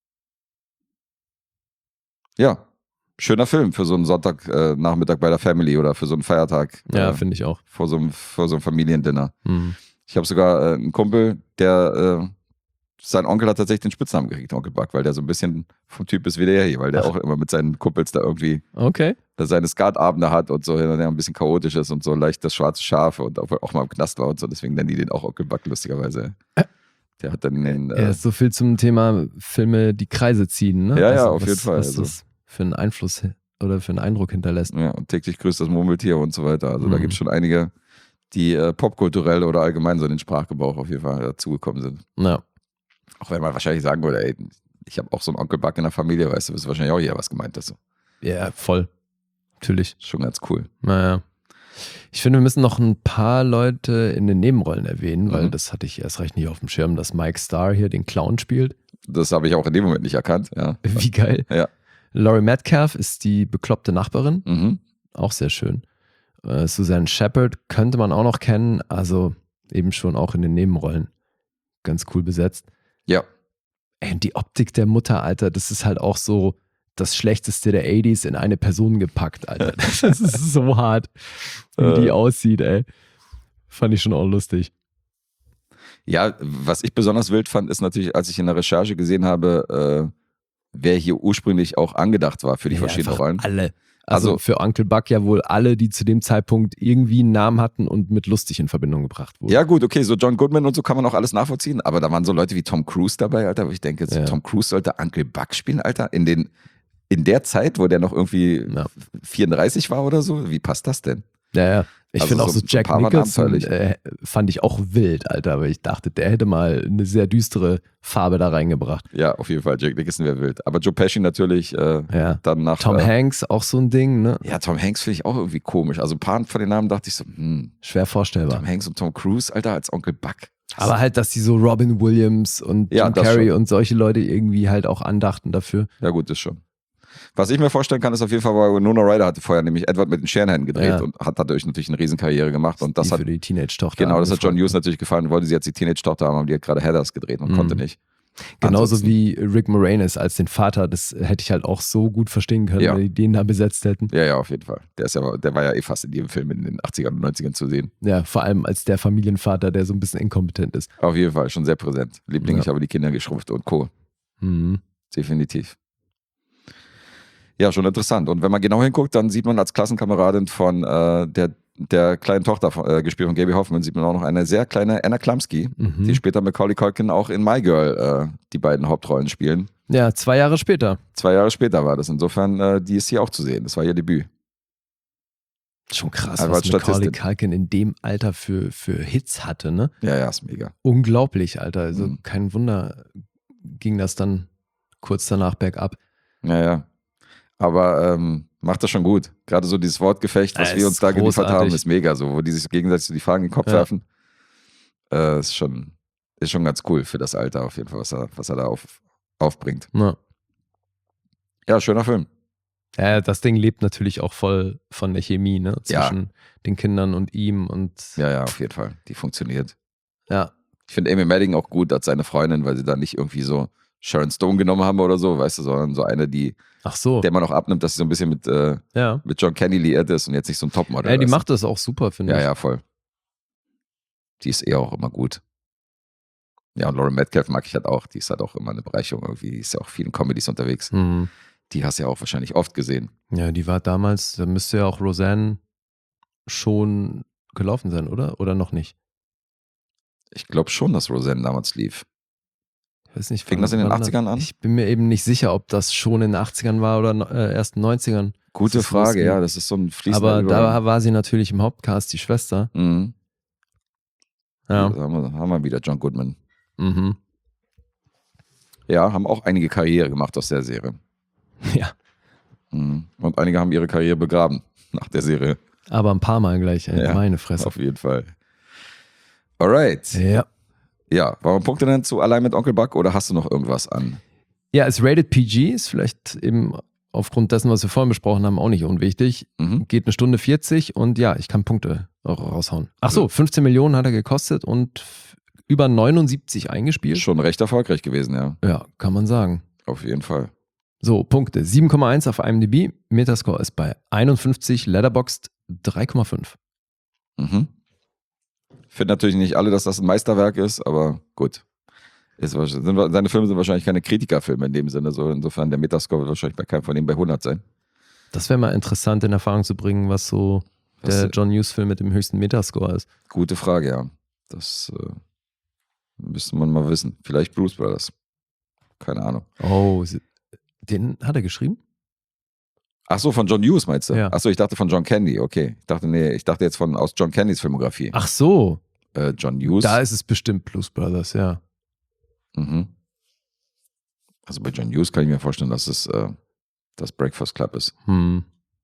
Ja, schöner Film für so einen Sonntagnachmittag äh, Nachmittag bei der Family oder für so einen Feiertag. Ja, äh, finde ich auch. vor, so einem, vor so einem Familiendinner. Mhm. Ich habe sogar äh, einen Kumpel, der, äh, sein Onkel hat tatsächlich den Spitznamen gekriegt, Onkel Buck, weil der so ein bisschen vom Typ ist wie der hier, weil der Ach. auch immer mit seinen Kumpels da irgendwie Okay. da seine Skatabende hat und so, der ein bisschen chaotisch ist und so leicht das schwarze Schaf und auch, auch mal im Knast war und so, deswegen nennen die den auch Onkel Buck, lustigerweise. Der hat dann den, äh, Ja, so viel zum Thema Filme, die Kreise ziehen, ne? Ja, ja, Also auf was, jeden Fall, Was also. das für einen Einfluss oder für einen Eindruck hinterlässt. ja, und täglich grüßt das Murmeltier und so weiter. Also da Mhm. gibt es schon einige, die äh, popkulturell oder allgemein so in den Sprachgebrauch auf jeden Fall dazugekommen sind. Ja. Auch wenn man wahrscheinlich sagen würde, ey, ich habe auch so einen Onkel Buck in der Familie, weißt du, ist wahrscheinlich auch jeder was gemeint ist. Ja, voll. Natürlich. Schon ganz cool. Naja. Ich finde, wir müssen noch ein paar Leute in den Nebenrollen erwähnen, weil Mhm. das hatte ich erst recht nicht auf dem Schirm, dass Mike Starr hier den Clown spielt. Das habe ich auch in dem Moment nicht erkannt. Ja. Wie geil. Ja. Laurie Metcalf ist die bekloppte Nachbarin. Mhm. Auch sehr schön. Äh, Suzanne Shepard könnte man auch noch kennen, also eben schon auch in den Nebenrollen. Ganz cool besetzt. Ja. Ey, und die Optik der Mutter, Alter, das ist halt auch so das Schlechteste der achtziger in eine Person gepackt, Alter. Das ist so hart, wie die Äh. aussieht, ey. Fand ich schon auch lustig. Ja, was ich besonders wild fand, ist natürlich, als ich in der Recherche gesehen habe, äh, wer hier ursprünglich auch angedacht war für die Ja, verschiedenen einfach Rollen. alle. Also, Also- für Uncle Buck ja wohl alle, die zu dem Zeitpunkt irgendwie einen Namen hatten und mit lustig in Verbindung gebracht wurden. Ja, gut, okay, so John Goodman und so kann man auch alles nachvollziehen, aber da waren so Leute wie Tom Cruise dabei, Alter, wo ich denke, so Ja. Tom Cruise sollte Uncle Buck spielen, Alter, in den in der Zeit, wo der noch irgendwie Ja. vierunddreißig war oder so. Wie passt das denn? Ja, ja. Ich Also finde auch so- so so ein Jack paar waren Nicholson abenteuerlich. äh, fand ich auch wild, Alter, weil ich dachte, der hätte mal eine sehr düstere Farbe da reingebracht. Ja, auf jeden Fall, Jack Nicholson wäre wild. Aber Joe Pesci natürlich äh, Ja. dann nach... Tom äh, Hanks, auch so ein Ding, ne? Ja, Tom Hanks finde ich auch irgendwie komisch. Also ein paar von den Namen dachte ich so, hm, Schwer vorstellbar. Tom Hanks und Tom Cruise, Alter, als Onkel Buck. Aber halt, dass die so Robin Williams und Ja, Jim das Carrey schon. und solche Leute irgendwie halt auch andachten dafür. Ja gut, das schon. Was ich mir vorstellen kann, ist auf jeden Fall, weil Winona Ryder hatte vorher nämlich Edward mit den Scherenhänden gedreht Ja. und hat dadurch natürlich eine Riesenkarriere gemacht. Und das die hat, für die Teenage-Tochter. genau, das hat John angefangen. Hughes natürlich gefallen. Wollte sie jetzt die Teenage-Tochter haben, aber die hat gerade Heathers gedreht und Mhm. konnte nicht. Genauso Ansonsten- wie Rick Moranis als den Vater, das hätte ich halt auch so gut verstehen können, Ja. wenn die den da besetzt hätten. Ja, ja, auf jeden Fall. Der, ist ja, der war ja eh fast in jedem Film in den achtzigern und neunzigern zu sehen. Ja, vor allem als der Familienvater, der so ein bisschen inkompetent ist. Auf jeden Fall, schon sehr präsent. Liebling, Ja. ich habe die Kinder geschrumpft und Co. Mhm. Definitiv. Ja, schon interessant. Und wenn man genau hinguckt, dann sieht man als Klassenkameradin von äh, der, der kleinen Tochter, von, äh, gespielt von Gaby Hoffmann, sieht man auch noch eine sehr kleine Anna Klumsky, Mhm. die später Macaulay Culkin auch in My Girl äh, die beiden Hauptrollen spielen. Ja, zwei Jahre später. Zwei Jahre später war das. Insofern, äh, die ist hier auch zu sehen. Das war ihr Debüt. Schon krass, Aber was als Macaulay Statistin. Culkin in dem Alter für, für Hits hatte, ne? Ja, ja, ist mega. Unglaublich, Alter. Also Mhm. kein Wunder ging das dann kurz danach bergab. Ja, ja. Aber ähm, macht das schon gut. Gerade so dieses Wortgefecht, was Ja, wir ist uns da geliefert großartig. haben, ist mega. So, wo die sich gegenseitig so die Fragen in den Kopf Ja. werfen. Äh, ist, schon, ist schon ganz cool für das Alter auf jeden Fall, was er, was er da auf, aufbringt. Ja. Ja, schöner Film. Ja, das Ding lebt natürlich auch voll von der Chemie, ne? Ja. Zwischen den Kindern und ihm und Ja, ja, auf jeden Fall. Die funktioniert. ja. Ich finde Amy Madigan auch gut als seine Freundin, weil sie da nicht irgendwie so Sharon Stone genommen haben oder so, weißt du, sondern so eine, die, Ach so. der man auch abnimmt, dass sie so ein bisschen mit, äh, Ja. mit John Candy liiert ist und jetzt nicht so ein Topmodel. Ja, die weißt du? macht das auch super, finde Ja, ich. ja, voll. Die ist eher auch immer gut. Ja, und Lauren Metcalf mag ich halt auch. Die ist halt auch immer eine Bereicherung irgendwie. Die ist ja auch vielen Comedies unterwegs. Mhm. Die hast du ja auch wahrscheinlich oft gesehen. Ja, die war damals, da müsste ja auch Roseanne schon gelaufen sein, oder? Oder noch nicht? Ich glaube schon, dass Roseanne damals lief. Ich weiß nicht, Fing wann- das in den wann achtzigern an? Ich bin mir eben nicht sicher, ob das schon in den achtzigern war oder äh, erst in den neunzigern. Gute Das ist Frage, lustig. ja. Das ist so ein fließender Aber Übergang. da war sie natürlich im Hauptcast, die Schwester. Mhm. Ja. Da haben wir, haben wir wieder John Goodman. Mhm. Ja, haben auch einige Karriere gemacht aus der Serie. Ja. Mhm. Und einige haben ihre Karriere begraben nach der Serie. Aber ein paar Mal gleich, ey, Ja, meine Fresse. Auf jeden Fall. Alright. Ja. Ja, wollen wir Punkte nennen zu Allein mit Onkel Buck oder hast du noch irgendwas an? Ja, es rated P G, ist vielleicht eben aufgrund dessen, was wir vorhin besprochen haben, auch nicht unwichtig. Mhm. Geht eine Stunde vierzig und ja, ich kann Punkte raushauen. Ach so, fünfzehn Millionen hat er gekostet und über neunundsiebzig eingespielt. Schon recht erfolgreich gewesen, ja. Ja, kann man sagen. Auf jeden Fall. So, Punkte. sieben Komma eins auf IMDb, Metascore ist bei einundfünfzig, Letterboxd drei Komma fünf. Mhm. Finden natürlich nicht alle, dass das ein Meisterwerk ist, aber gut. Ist, sind, seine Filme sind wahrscheinlich keine Kritikerfilme in dem Sinne. So, insofern, der Metascore wird wahrscheinlich bei keinem von denen bei hundert sein. Das wäre mal interessant in Erfahrung zu bringen, was so Was, der John Hughes-Film mit dem höchsten Metascore ist. Gute Frage, ja. Das äh, müsste man mal wissen. Vielleicht Blues Brothers. Keine Ahnung. Oh, den hat er geschrieben? Ach so, von John Hughes meinst du? Ja. Ach so, ich dachte von John Candy, okay. Ich dachte, nee, ich dachte jetzt von aus John Candys Filmografie. Ach so, Äh, John Hughes. da ist es bestimmt Blues Brothers, ja. Mhm. Also bei John Hughes kann ich mir vorstellen, dass es äh, das Breakfast Club ist. Hm.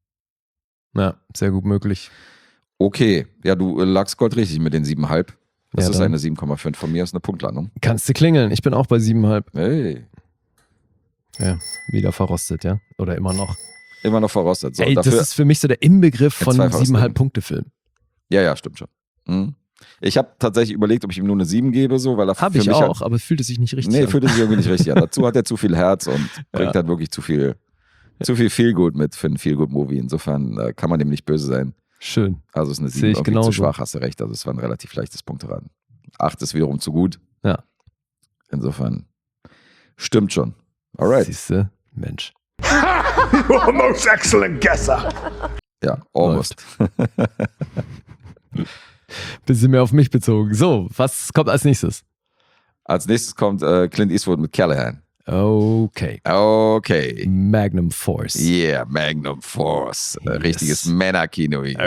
Ja, sehr gut möglich. Okay, ja, du äh, lagst Gold richtig mit den sieben Komma fünf. Das Ja, ist dann. eine sieben Komma fünf. Von mir ist eine Punktlandung. Kannst du klingeln, ich bin auch bei sieben Komma fünf. Hey, Ja, wieder verrostet, ja? Oder immer noch. immer noch verrostet. So, Ey, das dafür, ist für mich so der Inbegriff Ja, von zwei sieben Komma fünf Faustregeln. Punkte Film. ja, ja, stimmt schon. Mhm. Ich habe tatsächlich überlegt, ob ich ihm nur eine sieben gebe, so, weil er Habe für ich mich auch, halt, aber es fühlte sich nicht richtig nee, an. fühlt sich irgendwie nicht richtig an. Dazu hat er zu viel Herz und bringt halt wirklich zu viel, zu viel Feelgood mit für einen Feelgood-Movie. Insofern äh, kann man dem nicht böse sein. Schön. Also ist eine Sehe sieben ich irgendwie genauso. zu schwach, hast du recht. Also es war ein relativ leichtes Punkteraten. acht ist wiederum zu gut. Ja. Insofern stimmt schon. Alright. Siehst du? Mensch. You are a most excellent guesser. Ja, almost. Bisschen mehr auf mich bezogen. So, was kommt als nächstes? Als nächstes kommt äh, Clint Eastwood mit Callahan. Okay. Okay. Magnum Force. Yeah, Magnum Force. Äh, Yes. Richtiges Männerkino hier.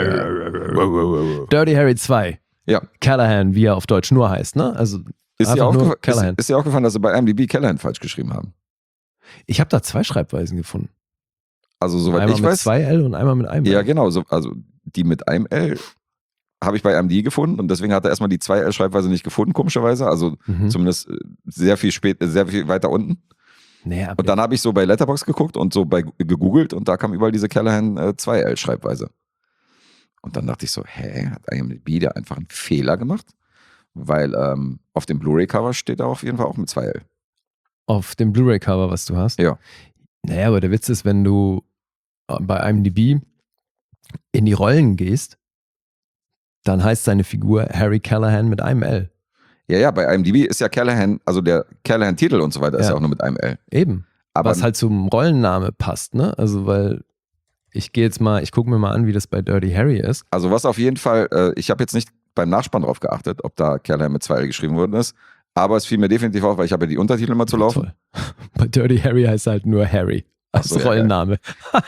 Dirty Harry zwei. Ja. Callahan, wie er auf Deutsch nur heißt, ne? Also Ist dir, einfach nur aufgefallen, Callahan. ist, ist dir aufgefallen, dass sie bei I M D B Callahan falsch geschrieben haben? Ich habe da zwei Schreibweisen gefunden. Also soweit einmal ich mit weiß. zwei L und einmal mit einem Ja, L. genau. So, also die mit einem L habe ich bei I M D B gefunden und deswegen hat er erstmal die zwei L Schreibweise nicht gefunden, komischerweise. Also Mhm. zumindest äh, sehr viel spät, äh, sehr viel weiter unten. Nee, aber Und dann habe ich so bei Letterboxd geguckt und so bei gegoogelt und da kam überall diese Callahan äh, zwei L Schreibweise. Und dann dachte ich so, hä, hat I M D B da einfach einen Fehler gemacht? Weil ähm, auf dem Blu-ray-Cover steht er auf jeden Fall auch mit zwei L. auf dem Blu-ray-Cover, was du hast. Ja. Naja, aber der Witz ist, wenn du bei I M D B in die Rollen gehst, dann heißt seine Figur Harry Callahan mit einem L. Ja, ja, bei I M D B ist ja Callahan, also der Callahan-Titel und so weiter ist Ja. ja auch nur mit einem L. Eben. Aber was halt zum Rollenname passt, ne? Also, weil ich gehe jetzt mal, ich gucke mir mal an, wie das bei Dirty Harry ist. Also was auf jeden Fall, äh, ich habe jetzt nicht beim Nachspann drauf geachtet, ob da Callahan mit zwei L geschrieben worden ist, aber es fiel mir definitiv auf, weil ich habe ja die Untertitel immer zu laufen. Toll. Bei Dirty Harry heißt halt nur Harry als Ach so, ja, Rollenname.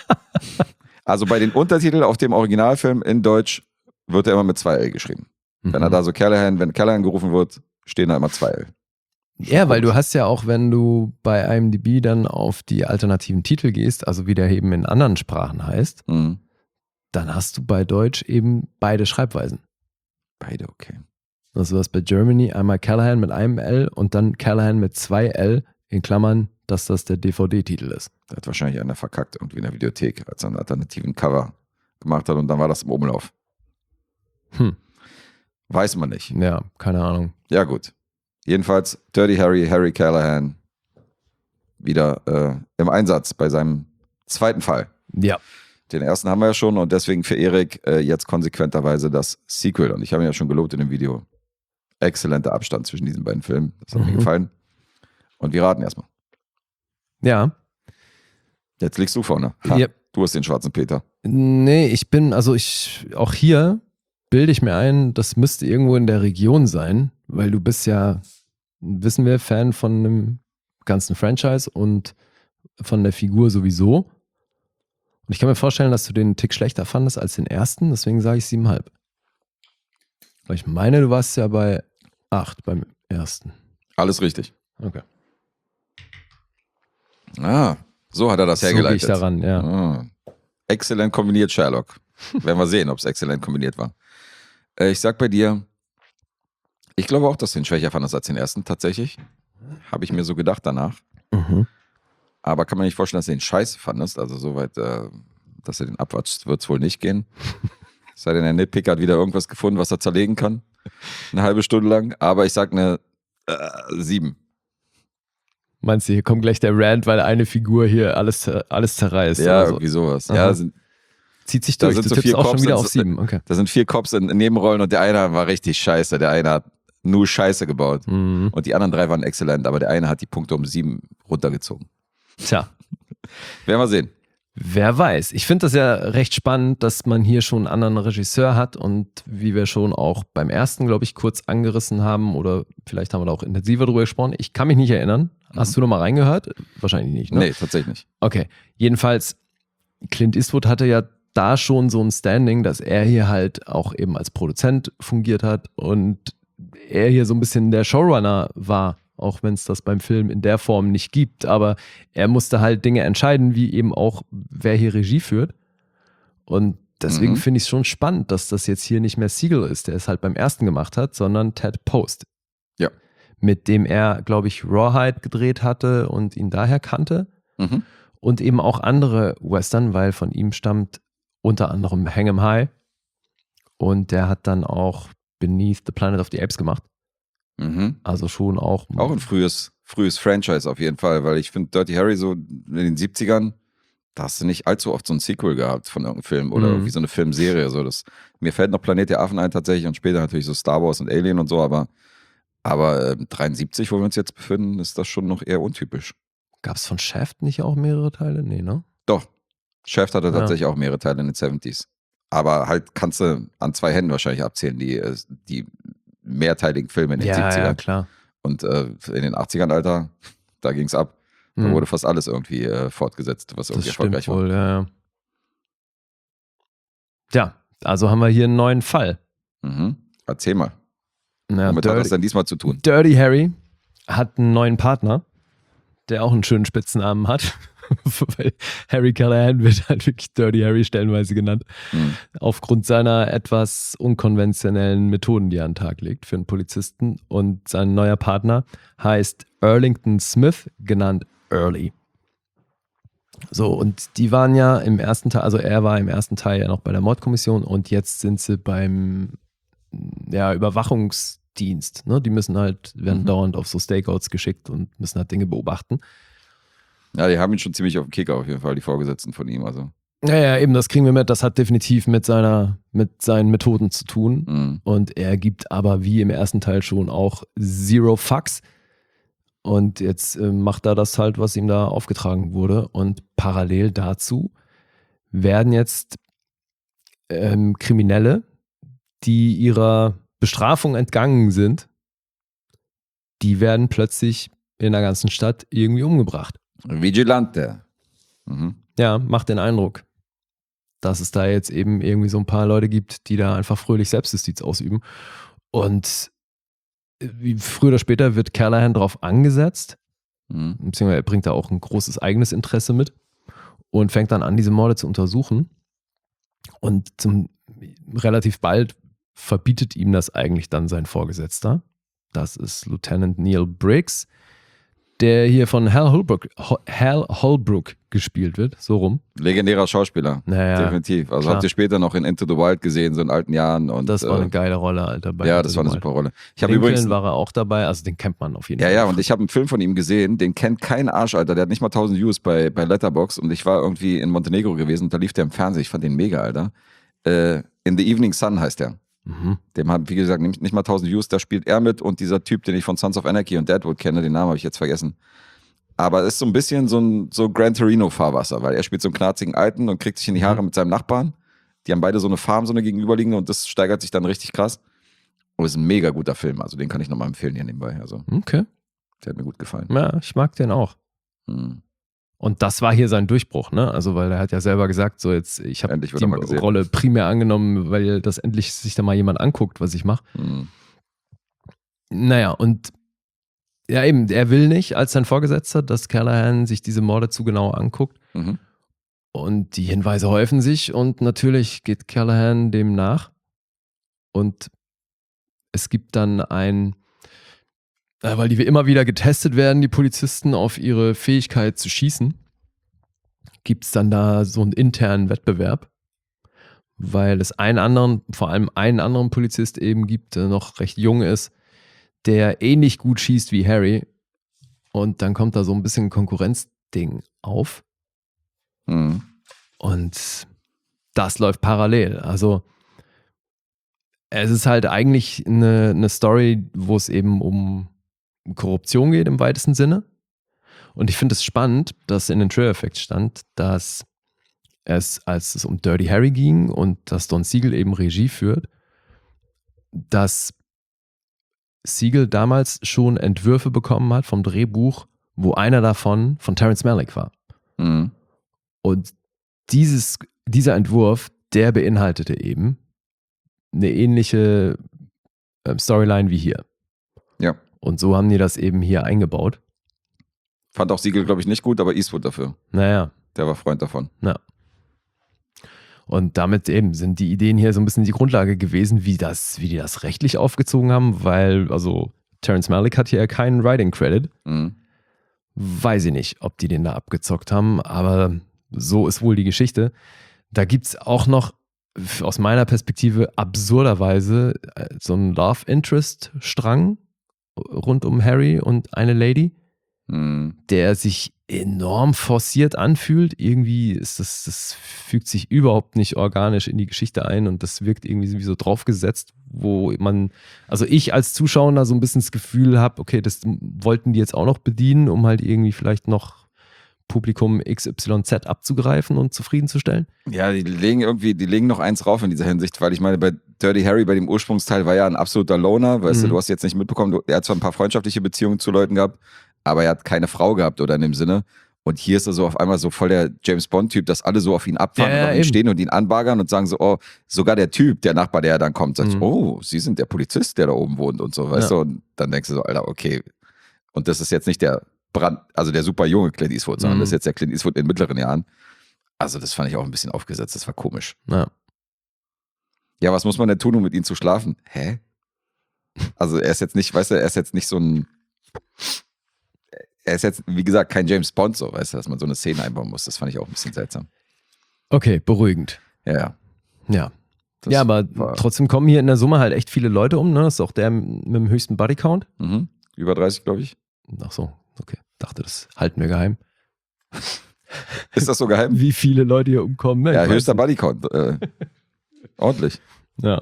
Also bei den Untertiteln auf dem Originalfilm in Deutsch wird er immer mit zwei L geschrieben. Wenn er Mhm. da so Callahan, wenn Callahan gerufen wird, stehen da immer zwei L. Ja, weil du hast ja auch, wenn du bei I M D B dann auf die alternativen Titel gehst, also wie der eben in anderen Sprachen heißt, Mhm. dann hast du bei Deutsch eben beide Schreibweisen. Beide, okay. Also du hast bei Germany einmal Callahan mit einem L und dann Callahan mit zwei L, in Klammern, dass das der D V D-Titel ist. Da hat wahrscheinlich einer verkackt irgendwie in der Videothek, als er einen alternativen Cover gemacht hat und dann war das im Umlauf. Hm, Weiß man nicht. ja, keine Ahnung. Ja gut. Jedenfalls Dirty Harry, Harry Callahan wieder äh, im Einsatz bei seinem zweiten Fall. Ja, Den ersten haben wir ja schon und deswegen für Erik äh, jetzt konsequenterweise das Sequel. Und ich habe ihn ja schon gelobt in dem Video. Exzellenter Abstand zwischen diesen beiden Filmen. Das hat Mhm. mir gefallen. Und wir raten erstmal. ja. Jetzt liegst du vorne. Ha, Ja. Du hast den schwarzen Peter. Nee, ich bin, also ich, auch hier bilde ich mir ein, das müsste irgendwo in der Region sein, weil du bist ja, wissen wir, Fan von einem ganzen Franchise und von der Figur sowieso. Und ich kann mir vorstellen, dass du den einen Tick schlechter fandest als den ersten, deswegen sage ich siebeneinhalb. Weil ich meine, du warst ja bei acht beim ersten. Alles richtig. Okay. Ah, So hat er das So gehe ich hergeleitet. daran, ja. Ah. Exzellent kombiniert, Sherlock. Werden wir sehen, ob es exzellent kombiniert war. Äh, ich sag bei dir, ich glaube auch, dass du den schwächer fandest als den ersten, tatsächlich. Habe ich mir so gedacht danach. Mhm. Aber kann man nicht vorstellen, dass du den scheiße fandest. Also soweit, äh, dass er den abwatscht, wird es wohl nicht gehen. Es sei denn, der Nitpicker hat wieder irgendwas gefunden, was er zerlegen kann. Eine halbe Stunde lang. Aber ich sag eine äh, sieben. Meinst du, hier kommt gleich der Rant, weil eine Figur hier alles, alles zerreißt? Ja, oder so. irgendwie sowas. Aha. Ja, sind, Zieht sich da durch. sind Du so tippst vier auch schon Cops wieder in auf so- sieben. Okay. da sind vier Cops in Nebenrollen und der eine war richtig scheiße. Der eine hat nur Scheiße gebaut. Mhm. Und die anderen drei waren exzellent, aber der eine hat die Punkte um sieben runtergezogen. Tja, Werden wir sehen. wer weiß. Ich finde das ja recht spannend, dass man hier schon einen anderen Regisseur hat und wie wir schon auch beim ersten, glaube ich, kurz angerissen haben oder vielleicht haben wir da auch intensiver drüber gesprochen. Ich kann mich nicht erinnern. Hast du noch mal reingehört? Wahrscheinlich nicht, ne? Nee, tatsächlich nicht. Okay, jedenfalls, Clint Eastwood hatte ja da schon so ein Standing, dass er hier halt auch eben als Produzent fungiert hat und er hier so ein bisschen der Showrunner war, auch wenn es das beim Film in der Form nicht gibt, aber er musste halt Dinge entscheiden, wie eben auch, wer hier Regie führt und deswegen Mhm. finde ich es schon spannend, dass das jetzt hier nicht mehr Siegel ist, der es halt beim ersten gemacht hat, sondern Ted Post. Ja. Mit dem er, glaube ich, Rawhide gedreht hatte und ihn daher kannte. Mhm. Und eben auch andere Western, weil von ihm stammt unter anderem Hang 'em High. Und der hat dann auch Beneath the Planet of the Apes gemacht. Mhm. Also schon auch. Auch ein frühes, frühes Franchise auf jeden Fall, weil ich finde, Dirty Harry so in den siebzigern, da hast du nicht allzu oft so ein Sequel gehabt von irgendeinem Film oder Mhm. irgendwie so eine Filmserie. So das, mir fällt noch Planet der Affen ein tatsächlich und später natürlich so Star Wars und Alien und so, aber, aber äh, dreiundsiebzig, wo wir uns jetzt befinden, ist das schon noch eher untypisch. Gab es von Shaft nicht auch mehrere Teile? Nee, ne? Doch, Shaft hatte Ja. tatsächlich auch mehrere Teile in den siebziger. Aber halt kannst du an zwei Händen wahrscheinlich abzählen, die, äh, die mehrteiligen Filme in den Ja, siebzigern. ja, klar. Und äh, in den achtzigern, Alter, da ging's ab. Da Mhm. wurde fast alles irgendwie äh, fortgesetzt, was Das irgendwie stimmt erfolgreich war. wohl, ja, ja. Ja, also haben wir hier einen neuen Fall. Mhm. Erzähl mal. Ja, Womit hat das Dirty, denn diesmal zu tun? Dirty Harry hat einen neuen Partner, der auch einen schönen Spitznamen hat. Weil Harry Callahan wird halt wirklich Dirty Harry stellenweise genannt. Mhm. Aufgrund seiner etwas unkonventionellen Methoden, die er an den Tag legt für einen Polizisten. Und sein neuer Partner heißt Earlington Smith, genannt Early. So, und die waren ja im ersten Teil, also er war im ersten Teil ja noch bei der Mordkommission und jetzt sind sie beim ja, Überwachungsdienst. Ne? Die müssen halt, werden Mhm. dauernd auf so Stakeouts geschickt und müssen halt Dinge beobachten. Ja, die haben ihn schon ziemlich auf den Kicker auf jeden Fall, die Vorgesetzten von ihm. Also. Ja, ja, eben, das kriegen wir mit. Das hat definitiv mit seiner, mit seinen Methoden zu tun. Mhm. Und er gibt aber wie im ersten Teil schon auch Zero Fucks. Und jetzt äh, macht er das halt, was ihm da aufgetragen wurde. Und parallel dazu werden jetzt ähm, Kriminelle, die ihrer Bestrafung entgangen sind, die werden plötzlich in der ganzen Stadt irgendwie umgebracht. Vigilante. Mhm. Ja, macht den Eindruck, dass es da jetzt eben irgendwie so ein paar Leute gibt, die da einfach fröhlich Selbstjustiz ausüben. Und wie früher oder später wird Callahan drauf angesetzt, Mhm. beziehungsweise er bringt da auch ein großes eigenes Interesse mit und fängt dann an, diese Morde zu untersuchen. Und zum, relativ bald verbietet ihm das eigentlich dann sein Vorgesetzter. Das ist Lieutenant Neil Briggs, der hier von Hal Holbrook, Hal Holbrook gespielt wird, so rum. Legendärer Schauspieler, Naja, definitiv. Also klar. habt ihr später noch in Into the Wild gesehen, so in alten Jahren. Und, das war äh, eine geile Rolle, Alter. bei Ja, das war eine Into the super Rolle. Ich Wild. habe Lincoln übrigens. war er auch dabei, also den kennt man auf jeden Ja, Fall. ja, und ich habe einen Film von ihm gesehen, den kennt kein Arsch, Alter. Der hat nicht mal tausend Views bei, bei Letterboxd und ich war irgendwie in Montenegro gewesen und da lief der im Fernsehen. Ich fand den mega, Alter. Äh, In the Evening Sun heißt der. Mhm. Dem hat, wie gesagt, nicht, nicht mal tausend Views. Da spielt er mit und dieser Typ, den ich von Sons of Anarchy und Deadwood kenne, den Namen habe ich jetzt vergessen. Aber es ist so ein bisschen so ein so Gran Torino-Fahrwasser, weil er spielt so einen knarzigen Alten und kriegt sich in die Haare mit seinem Nachbarn. Die haben beide so eine Farm, so eine gegenüberliegende und das steigert sich dann richtig krass. Und es ist ein mega guter Film, also den kann ich nochmal empfehlen hier nebenbei. Also, Okay. der hat mir gut gefallen. Ja, ich mag den auch. Hm. Und das war hier sein Durchbruch, ne? Also, weil er hat ja selber gesagt, so jetzt, ich habe Endlich wird die er mal gesehen. Rolle primär angenommen, weil das endlich sich da mal jemand anguckt, was ich mache. Hm. Naja, und Ja, eben, er will nicht als sein Vorgesetzter, dass Callahan sich diese Morde zu genau anguckt. Mhm. Und die Hinweise häufen sich und natürlich geht Callahan dem nach. Und es gibt dann ein, äh, weil die immer wieder getestet werden, die Polizisten, auf ihre Fähigkeit zu schießen, gibt es dann da so einen internen Wettbewerb, weil es einen anderen, vor allem einen anderen Polizist eben gibt, der noch recht jung ist, der ähnlich gut schießt wie Harry. Und dann kommt da so ein bisschen Konkurrenzding auf. Mhm. Und das läuft parallel. Also es ist halt eigentlich eine, eine Story, wo es eben um Korruption geht im weitesten Sinne. Und ich finde es spannend, dass in den Trailer Facts stand, dass es, als es um Dirty Harry ging und dass Don Siegel eben Regie führt, dass Siegel damals schon Entwürfe bekommen hat vom Drehbuch, wo einer davon von Terrence Malick war. Mhm. Und dieses, dieser Entwurf, der beinhaltete eben eine ähnliche ähm, Storyline wie hier. Ja. Und so haben die das eben hier eingebaut. Fand auch Siegel, glaube ich, nicht gut, aber Eastwood dafür. Naja. Der war Freund davon. Ja. Und damit eben sind die Ideen hier so ein bisschen die Grundlage gewesen, wie das, wie die das rechtlich aufgezogen haben, weil, also Terrence Malick hat hier keinen Writing Credit. Mhm. Weiß ich nicht, ob die den da abgezockt haben, aber so ist wohl die Geschichte. Da gibt es auch noch aus meiner Perspektive absurderweise so einen Love Interest Strang rund um Harry und eine Lady, Mhm. der sich enorm forciert anfühlt. Irgendwie ist das, das fügt sich überhaupt nicht organisch in die Geschichte ein und das wirkt irgendwie wie so draufgesetzt, wo man, also ich als Zuschauer da so ein bisschen das Gefühl habe, okay, das wollten die jetzt auch noch bedienen, um halt irgendwie vielleicht noch Publikum X Y Z abzugreifen und zufriedenzustellen. Ja, die legen irgendwie, die legen noch eins rauf in dieser Hinsicht, weil ich meine, bei Dirty Harry, bei dem Ursprungsteil, war ja ein absoluter Loner, weißt Mhm. du, du hast jetzt nicht mitbekommen, du, er hat zwar ein paar freundschaftliche Beziehungen zu Leuten gehabt, aber er hat keine Frau gehabt oder in dem Sinne. Und hier ist er so auf einmal so voll der James-Bond-Typ, dass alle so auf ihn abfahren Ja, ja, und auf ihn eben. stehen und ihn anbaggern und sagen so, oh, sogar der Typ, der Nachbar, der dann kommt, sagt, Mhm. oh, Sie sind der Polizist, der da oben wohnt und so, weißt Ja. du, und dann denkst du so, Alter, okay. Und das ist jetzt nicht der Brand, also der super junge Clint Eastwood, sondern Mhm. das ist jetzt der Clint Eastwood in mittleren Jahren. Also das fand ich auch ein bisschen aufgesetzt, das war komisch. Ja. Ja, was muss man denn tun, um mit ihm zu schlafen? Hä? Also er ist jetzt nicht, weißt du, er ist jetzt nicht so ein, er ist jetzt, wie gesagt, kein James Bond, so, weißt du, dass man so eine Szene einbauen muss. Das fand ich auch ein bisschen seltsam. Okay, beruhigend. Ja, ja. Ja. Das ja, aber war- trotzdem kommen hier in der Summe halt echt viele Leute um. Ne? Das ist auch der mit dem höchsten Bodycount. Mhm. Über dreißig, glaube ich. Ach so, okay. Dachte, das halten wir geheim. Ist das so geheim? Wie viele Leute hier umkommen. Ne? Ja, Ich weiß höchster nicht. Bodycount. Äh, ordentlich. Ja.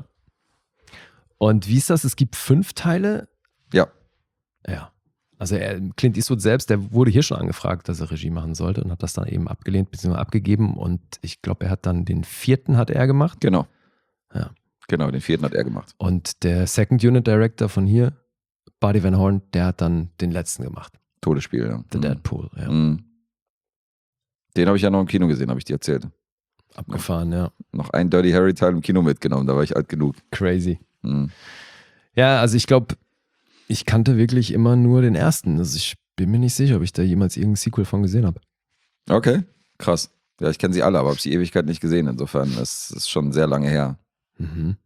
Und wie ist das? Es gibt fünf Teile? Ja. Ja. Also er, Clint Eastwood selbst, der wurde hier schon angefragt, dass er Regie machen sollte und hat das dann eben abgelehnt bzw. abgegeben. Und ich glaube, er hat dann den vierten hat er gemacht. Genau. Ja. Genau, den vierten hat er gemacht. Und der Second Unit Director von hier, Buddy Van Horn, der hat dann den letzten gemacht. Todesspiel, ja. The Mhm. Deadpool, ja. Mhm. Den habe ich ja noch im Kino gesehen, habe ich dir erzählt. Abgefahren, ja. Noch ein Dirty Harry-Teil im Kino mitgenommen, da war ich alt genug. Crazy. Mhm. Ja, also ich glaube, ich kannte wirklich immer nur den ersten. Also ich bin mir nicht sicher, ob ich da jemals irgendein Sequel von gesehen habe. Okay, krass. Ja, ich kenne sie alle, aber habe sie Ewigkeit nicht gesehen. Insofern ist es schon sehr lange her. Mhm.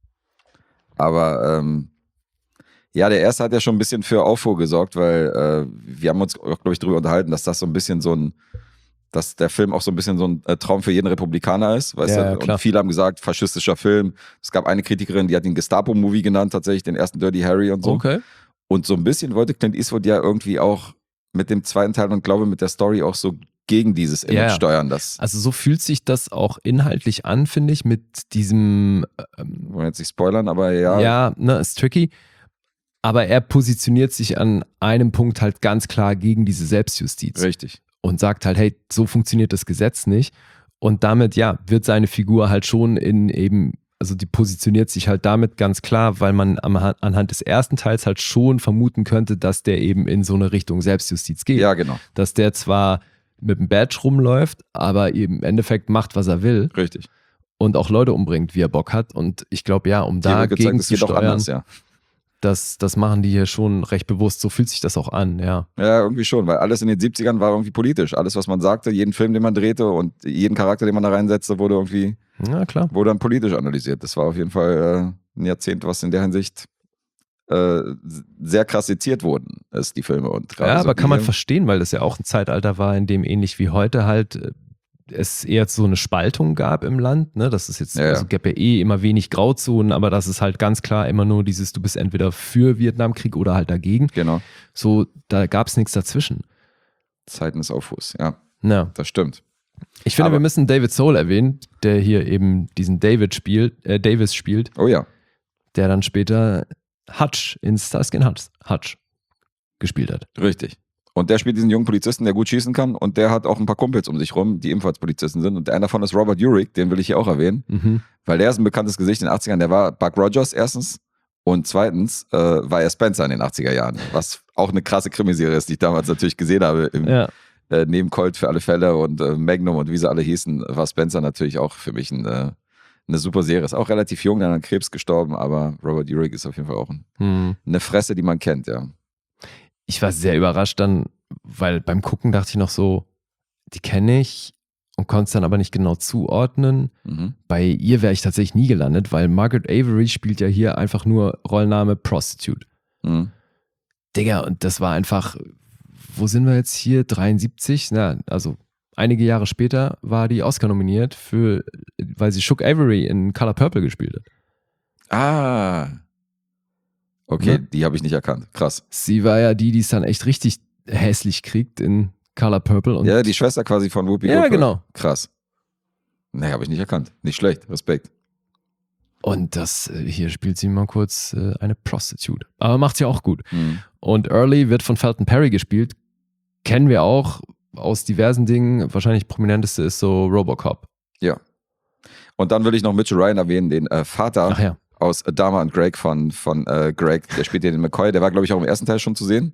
Aber ähm, ja, der erste hat ja schon ein bisschen für Aufruhr gesorgt, weil äh, wir haben uns, glaube ich, darüber unterhalten, dass das so ein bisschen so ein, dass der Film auch so ein bisschen so ein äh, Traum für jeden Republikaner ist, weißt Ja, du? klar. Und viele haben gesagt, faschistischer Film. Es gab eine Kritikerin, die hat den Gestapo-Movie genannt, tatsächlich, den ersten Dirty Harry und so. Okay. Und so ein bisschen wollte Clint Eastwood ja irgendwie auch mit dem zweiten Teil und glaube mit der Story auch so gegen dieses Image Ja. steuern. Das Also so fühlt sich das auch inhaltlich an, finde ich, mit diesem, ähm, wollen wir jetzt nicht spoilern, aber ja. ja, ne, ist tricky. Aber er positioniert sich an einem Punkt halt ganz klar gegen diese Selbstjustiz Richtig. und sagt halt, hey, so funktioniert das Gesetz nicht. Und damit, ja, wird seine Figur halt schon in eben, also die positioniert sich halt damit ganz klar, weil man am, anhand des ersten Teils halt schon vermuten könnte, dass der eben in so eine Richtung Selbstjustiz geht. Ja, genau. Dass der zwar mit dem Badge rumläuft, aber eben im Endeffekt macht, was er will Richtig. und auch Leute umbringt, wie er Bock hat. Und ich glaube, ja, um Hier da wird gezeigt, gegen es zu geht auch steuern, anders, ja. Das, das machen die hier schon recht bewusst. So fühlt sich das auch an, ja. Ja, irgendwie schon, weil alles in den siebzigern war irgendwie politisch. Alles, was man sagte, jeden Film, den man drehte und jeden Charakter, den man da reinsetzte, wurde irgendwie Ja, klar. wurde dann politisch analysiert. Das war auf jeden Fall äh, ein Jahrzehnt, was in der Hinsicht äh, sehr krass seziert wurden, ist die Filme. Und gerade Ja, so aber kann man die- verstehen, weil das ja auch ein Zeitalter war, in dem ähnlich wie heute halt äh, es eher so eine Spaltung gab im Land, ne? Das ist jetzt, Ja, ja. also gäbe ja eh immer wenig Grauzonen, aber das ist halt ganz klar immer nur dieses, du bist entweder für Vietnamkrieg oder halt dagegen. Genau, So, da gab es nichts dazwischen. Zeiten des Aufruhrs, ja, Ja. das stimmt. Ich finde, Aber- wir müssen David Soul erwähnen, der hier eben diesen David spielt, äh, Davis spielt, Oh ja, der dann später Hutch in Starsky and Hutch, Hutch gespielt hat. richtig. Und der spielt diesen jungen Polizisten, der gut schießen kann und der hat auch ein paar Kumpels um sich rum, die ebenfalls Polizisten sind und einer davon ist Robert Urich, den will ich hier auch erwähnen, Mhm. weil der ist ein bekanntes Gesicht in den achtzigern, der war Buck Rogers erstens und zweitens äh, war er Spencer in den achtziger Jahren, was auch eine krasse Krimiserie ist, die ich damals natürlich gesehen habe, im, Ja. äh, neben Colt für alle Fälle und äh, Magnum und wie sie alle hießen, war Spencer natürlich auch für mich ein, äh, eine super Serie. Ist auch relativ jung, dann an Krebs gestorben, aber Robert Urich ist auf jeden Fall auch ein, Mhm. eine Fresse, die man kennt, ja. Ich war sehr überrascht dann, weil beim Gucken dachte ich noch so, die kenne ich und konnte es dann aber nicht genau zuordnen. Mhm. Bei ihr wäre ich tatsächlich nie gelandet, weil Margaret Avery spielt ja hier einfach nur Rollenname Prostitute. Mhm. Digga, und das war einfach, wo sind wir jetzt hier? dreiundsiebzig? Na, also einige Jahre später war die Oscar nominiert für, weil sie Shook Avery in Color Purple gespielt hat. Ah. Okay, Ne? die habe ich nicht erkannt. Krass. Sie war ja die, die es dann echt richtig hässlich kriegt in Color Purple. Und Ja, die Schwester quasi von Whoopi Ja, Goldberg. genau. Krass. Nee, habe ich nicht erkannt. Nicht schlecht. Respekt. Und das, äh, hier spielt sie mal kurz äh, eine Prostitute. Aber macht sie auch gut. Mhm. Und Early wird von Felton Perry gespielt. Kennen wir auch aus diversen Dingen. Wahrscheinlich prominenteste ist so Robocop. Ja. Und dann will ich noch Mitchell Ryan erwähnen, den äh, Vater Ach ja. aus Dharma und Greg von, von äh, Greg. Der spielt hier den McCoy. Der war, glaube ich, auch im ersten Teil schon zu sehen.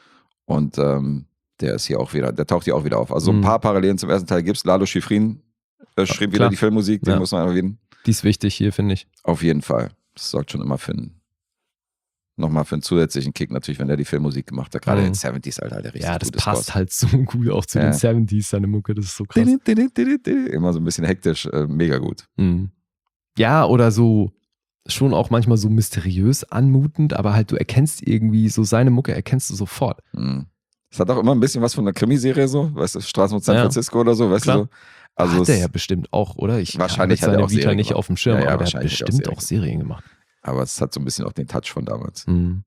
Und ähm, der ist hier auch wieder, der taucht hier auch wieder auf. Also ein Mhm. paar Parallelen zum ersten Teil gibt's. Lalo Schifrin äh, schrieb wieder klar. die Filmmusik, den Ja. muss man erwähnen. Die ist wichtig hier, finde ich. Auf jeden Fall. Das sorgt schon immer für einen, nochmal für einen zusätzlichen Kick natürlich, wenn der die Filmmusik gemacht hat. Gerade Mhm. in den siebziger, Alter, der richtig Ja, das gute passt Scores. halt so gut auch zu Ja. den siebziger, seine Mucke. Das ist so krass. Immer so ein bisschen hektisch, äh, mega gut. Mhm. Ja, oder so schon auch manchmal so mysteriös anmutend, aber halt du erkennst irgendwie so seine Mucke, erkennst du sofort. Mhm. Es hat auch immer ein bisschen was von einer Krimiserie so, weißt du, Straßen von San Ja. Francisco oder so, weißt Klar. du so. Also hat es, er ja bestimmt auch, oder? Ich Wahrscheinlich habe hat er seine auch Vita Serien nicht gemacht. auf dem Schirm, Ja, ja, aber der hat wahrscheinlich hat er auch bestimmt Serien auch Serien gemacht. aber es hat so ein bisschen auch den Touch von damals. Mhm.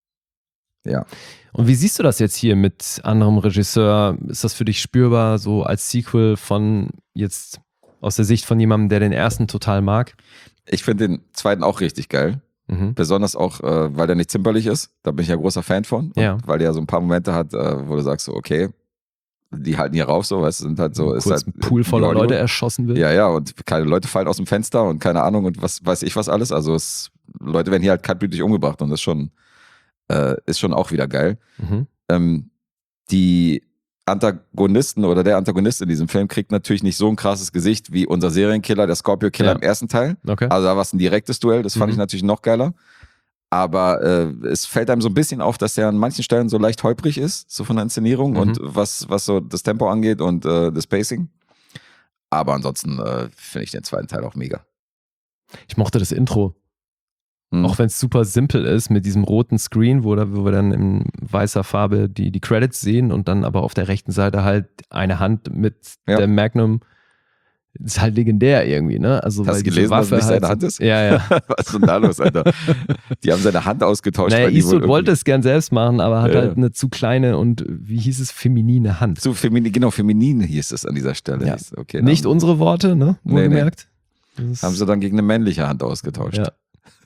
Ja. Und wie siehst du das jetzt hier mit anderem Regisseur? Ist das für dich spürbar, so als Sequel von jetzt aus der Sicht von jemandem, der den ersten total mag? Ich finde den zweiten auch richtig geil. Mhm. Besonders auch, äh, weil der nicht zimperlich ist. Da bin ich ja großer Fan von. Und Ja. weil der so ein paar Momente hat, äh, wo du sagst so, okay, die halten hier rauf so, weißt du, sind halt so. ist Kurz halt, ein Pool voller Hollywood. Leute erschossen wird. Ja, ja, und keine Leute fallen aus dem Fenster und keine Ahnung und was weiß ich was alles. Also es, Leute werden hier halt kaltblütig umgebracht und das ist schon, äh, ist schon auch wieder geil. Mhm. Ähm, die Antagonisten oder der Antagonist in diesem Film kriegt natürlich nicht so ein krasses Gesicht wie unser Serienkiller, der Scorpio Killer Ja. im ersten Teil. Okay. Also da war es ein direktes Duell, das fand Mhm. ich natürlich noch geiler. Aber äh, es fällt einem so ein bisschen auf, dass der an manchen Stellen so leicht holprig ist, so von der Inszenierung Mhm. und was, was so das Tempo angeht und äh, das Pacing. Aber ansonsten äh, finde ich den zweiten Teil auch mega. Ich mochte das Intro. Hm. Auch wenn es super simpel ist mit diesem roten Screen, wo, da, wo wir dann in weißer Farbe die, die Credits sehen und dann aber auf der rechten Seite halt eine Hand mit Ja. der Magnum. Das ist halt legendär irgendwie, ne? Also, Hast weil du diese gelesen, dass Waffe es nicht halt seine so- Hand ist? Ja, ja. Was ist denn da los, Alter? Die haben seine Hand ausgetauscht. Naja, weil die wohl Eastwood irgendwie wollte es gern selbst machen, aber hat Ja. halt eine zu kleine und, wie hieß es, feminine Hand. So feminin, genau, feminin hieß es an dieser Stelle. Ja. Hieß- Okay, Nicht dann unsere Worte, ne? Nee, Wohlgemerkt. Das haben sie dann gegen eine männliche Hand ausgetauscht. ja.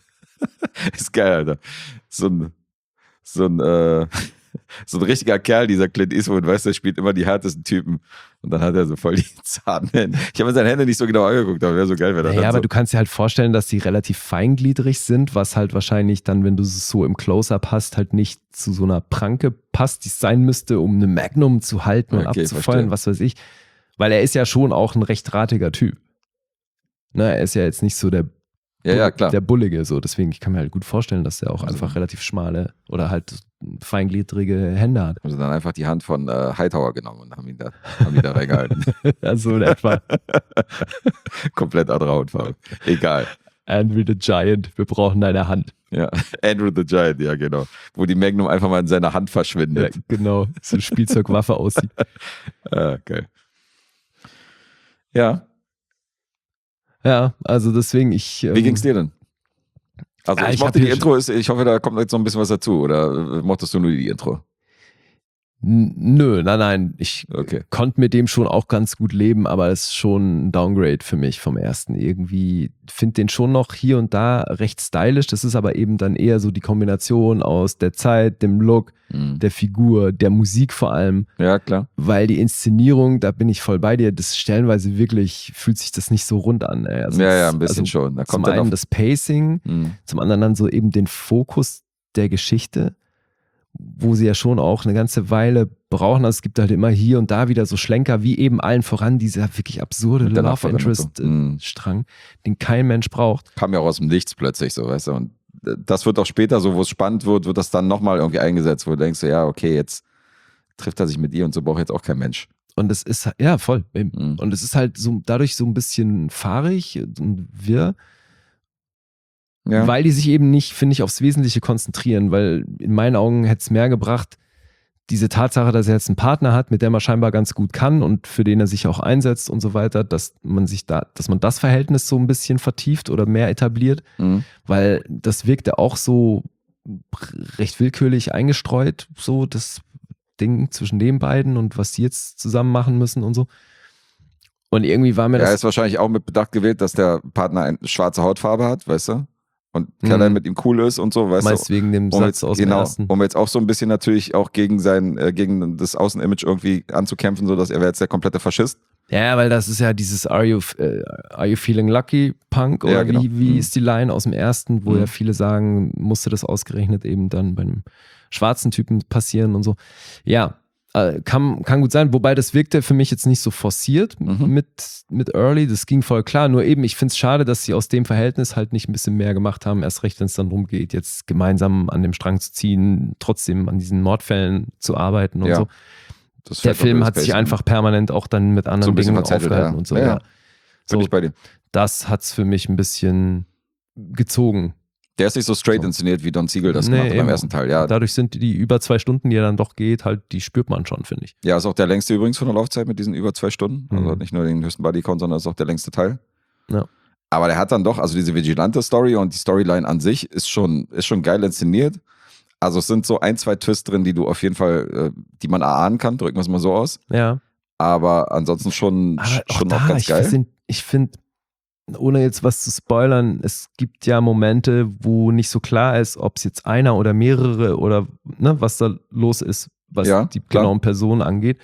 Ist geil, Alter. So ein, so ein, äh, so ein richtiger Kerl, dieser Clint Eastwood, weißt du, der spielt immer die härtesten Typen. Und dann hat er so voll die zarten Hände. Ich habe mir seine Hände nicht so genau angeguckt, aber wäre so geil, wenn er Naja, dann aber so, du kannst dir halt vorstellen, dass die relativ feingliedrig sind, was halt wahrscheinlich dann, wenn du es so im Close-Up hast, halt nicht zu so einer Pranke passt, die es sein müsste, um eine Magnum zu halten und Okay, abzufeuern, verstehe. was weiß ich. Weil er ist ja schon auch ein recht drahtiger Typ. Ne, er ist ja jetzt nicht so der Ja, ja, klar. der Bullige so. Deswegen, ich kann mir halt gut vorstellen, dass der auch Also- einfach relativ schmale oder halt feingliedrige Hände hat. Haben sie dann einfach die Hand von äh, Hightower genommen und haben ihn da, haben ihn da reingehalten. Also in etwa Komplett andere Hautfarbe. Egal. Andrew the Giant, wir brauchen deine Hand. Ja. Andrew the Giant, ja genau. Wo die Magnum einfach mal in seiner Hand Ja, verschwindet. genau, so eine Spielzeugwaffe aussieht. Ah, geil. Ja. Ja, also deswegen, ich. Ähm, Wie ging's dir denn? Also Ja, ich ich mochte hab die hier Intro, ist, ich hoffe, da kommt jetzt noch ein bisschen was dazu. Oder mochtest du nur die Intro? n- Nö, nein, nein. Ich Okay. konnte mit dem schon auch ganz gut leben, aber es ist schon ein Downgrade für mich vom ersten. Irgendwie finde den schon noch hier und da recht stylisch. Das ist aber eben dann eher so die Kombination aus der Zeit, dem Look, Mhm. der Figur, der Musik vor allem. Ja, klar. Weil die Inszenierung, da bin ich voll bei dir, das stellenweise wirklich fühlt sich das nicht so rund an. Ey. Also Ja, das- ja, ein bisschen also schon. Da Zum kommt dann einen auf, das Pacing, Mhm. zum anderen dann so eben den Fokus der Geschichte, wo sie ja schon auch eine ganze Weile brauchen. Also es gibt halt immer hier und da wieder so Schlenker, wie eben allen voran dieser wirklich absurde Mit der Love Nachbarin und so. Interest Mhm. äh, Strang, den kein Mensch braucht. kam ja auch aus dem Nichts plötzlich so, weißt du. Und das wird auch später so, wo es spannend wird, wird das dann nochmal irgendwie eingesetzt, wo du denkst, ja, okay, jetzt trifft er sich mit ihr und so braucht jetzt auch kein Mensch. Und es ist, ja, voll. Eben. Mhm. Und es ist halt so dadurch so ein bisschen fahrig und wirr, Ja. weil die sich eben nicht, finde ich, aufs Wesentliche konzentrieren, weil in meinen Augen hätte es mehr gebracht, diese Tatsache, dass er jetzt einen Partner hat, mit dem er scheinbar ganz gut kann und für den er sich auch einsetzt und so weiter, dass man sich da, dass man das Verhältnis so ein bisschen vertieft oder mehr etabliert, Mhm. weil das wirkte auch so recht willkürlich eingestreut, so das Ding zwischen den beiden und was sie jetzt zusammen machen müssen und so. Und irgendwie war mir Er das. ist wahrscheinlich auch mit Bedacht gewählt, dass der Partner eine schwarze Hautfarbe hat, weißt du? Und Caroline Mhm. mit ihm cool ist und so, weißt Meist du? wegen dem Um Satz jetzt, aus dem genau, ersten. um jetzt auch so ein bisschen natürlich auch gegen sein, äh, gegen das Außenimage irgendwie anzukämpfen, so dass er wäre jetzt der komplette Faschist. Ja, weil das ist ja dieses Are you, äh, are you feeling lucky Punk oder Ja, genau. wie, wie Mhm. ist die Line aus dem ersten, wo Mhm. ja viele sagen, musste das ausgerechnet eben dann bei einem schwarzen Typen passieren und so. Ja, äh, kann, kann gut sein, wobei das wirkte für mich jetzt nicht so forciert Mhm. mit, mit Early, das ging voll klar, nur eben, ich finde es schade, dass sie aus dem Verhältnis halt nicht ein bisschen mehr gemacht haben, erst recht, wenn es dann darum geht, jetzt gemeinsam an dem Strang zu ziehen, trotzdem an diesen Mordfällen zu arbeiten und Ja. so. Das Der fällt Film mir hat ins sich Pacing. einfach permanent auch dann mit So anderen ein bisschen Dingen verzettelt, aufgehalten ja. und so. Ja, Ja. ja. Bin So, ich bei dir. das hat es für mich ein bisschen gezogen. Der ist nicht so straight So. inszeniert, wie Don Siegel das Nee, gemacht hat beim eben. ersten Teil. Ja, Dadurch sind die über zwei Stunden, die er dann doch geht, halt, die spürt man schon, finde ich. ja, ist auch der längste übrigens von der Laufzeit mit diesen über zwei Stunden. Also Mhm. hat nicht nur den höchsten Bodycount, sondern ist auch der längste Teil. Ja. Aber der hat dann doch, also diese Vigilante-Story und die Storyline an sich ist schon, ist schon geil inszeniert. Also es sind so ein, zwei Twists drin, die du auf jeden Fall, äh, die man erahnen kann, drücken wir es mal so aus. Ja. Aber ansonsten schon, Aber auch schon da, auch ganz ich geil. finde, ich find, ohne jetzt was zu spoilern, es gibt ja Momente, wo nicht so klar ist, ob es jetzt einer oder mehrere oder ne, was da los ist, was Ja, die klar. genauen Personen angeht.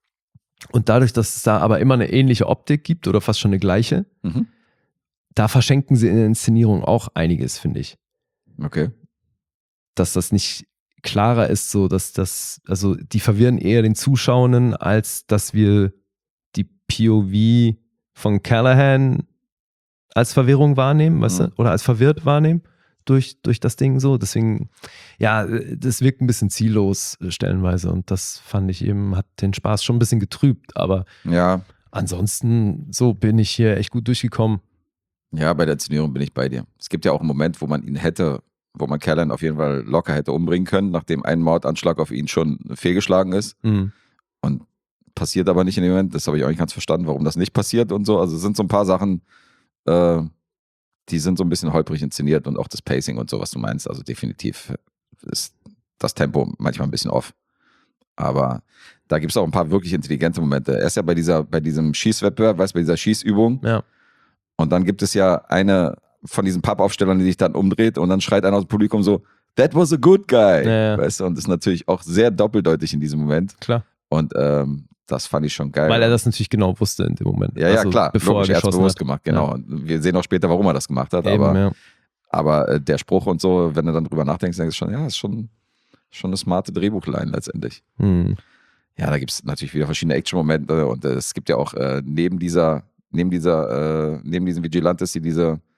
Und dadurch, dass es da aber immer eine ähnliche Optik gibt oder fast schon eine gleiche, Mhm. da verschenken sie in der Inszenierung auch einiges, finde ich. Okay. Dass das nicht klarer ist, so dass das, also die verwirren eher den Zuschauenden, als dass wir die P O V von Callahan als Verwirrung wahrnehmen, weißt Mhm. du, oder als verwirrt wahrnehmen durch, durch das Ding so. Deswegen, ja, das wirkt ein bisschen ziellos äh, stellenweise und das fand ich eben, hat den Spaß schon ein bisschen getrübt, aber Ja, ansonsten, so bin ich hier echt gut durchgekommen. ja, bei der Inszenierung bin ich bei dir. Es gibt ja auch einen Moment, wo man ihn hätte, wo man Caroline auf jeden Fall locker hätte umbringen können, nachdem ein Mordanschlag auf ihn schon fehlgeschlagen ist. Mhm. Und passiert aber nicht in dem Moment. Das habe ich auch nicht ganz verstanden, warum das nicht passiert und so. Also es sind so ein paar Sachen, äh, die sind so ein bisschen holprig inszeniert und auch das Pacing und so, was du meinst. Also definitiv ist das Tempo manchmal ein bisschen off. Aber da gibt es auch ein paar wirklich intelligente Momente. Er ist ja bei dieser, bei diesem Schießwettbewerb, weißt du, bei dieser Schießübung. Ja. Und dann gibt es ja eine von diesen Pappaufstellern, die sich dann umdreht und dann schreit einer aus dem Publikum so, that was a good guy. Ja, ja. Weißt du, und das ist natürlich auch sehr doppeldeutig in diesem Moment. Klar. Und ähm, das fand ich schon geil. Weil er das natürlich genau wusste in dem Moment. ja, ja, Also, klar. Bevor Logisch, er er hat es geschossen bewusst hat. gemacht, genau. Ja. Und wir sehen auch später, warum er das gemacht hat. Eben, aber ja. aber äh, der Spruch und so, wenn du dann drüber nachdenkst, denkst du schon, ja, ist schon, schon eine smarte Drehbuchline letztendlich. Hm. Ja, da gibt es natürlich wieder verschiedene Action-Momente und äh, es gibt ja auch äh, neben dieser, neben dieser, äh, neben diesen Vigilantes, die diese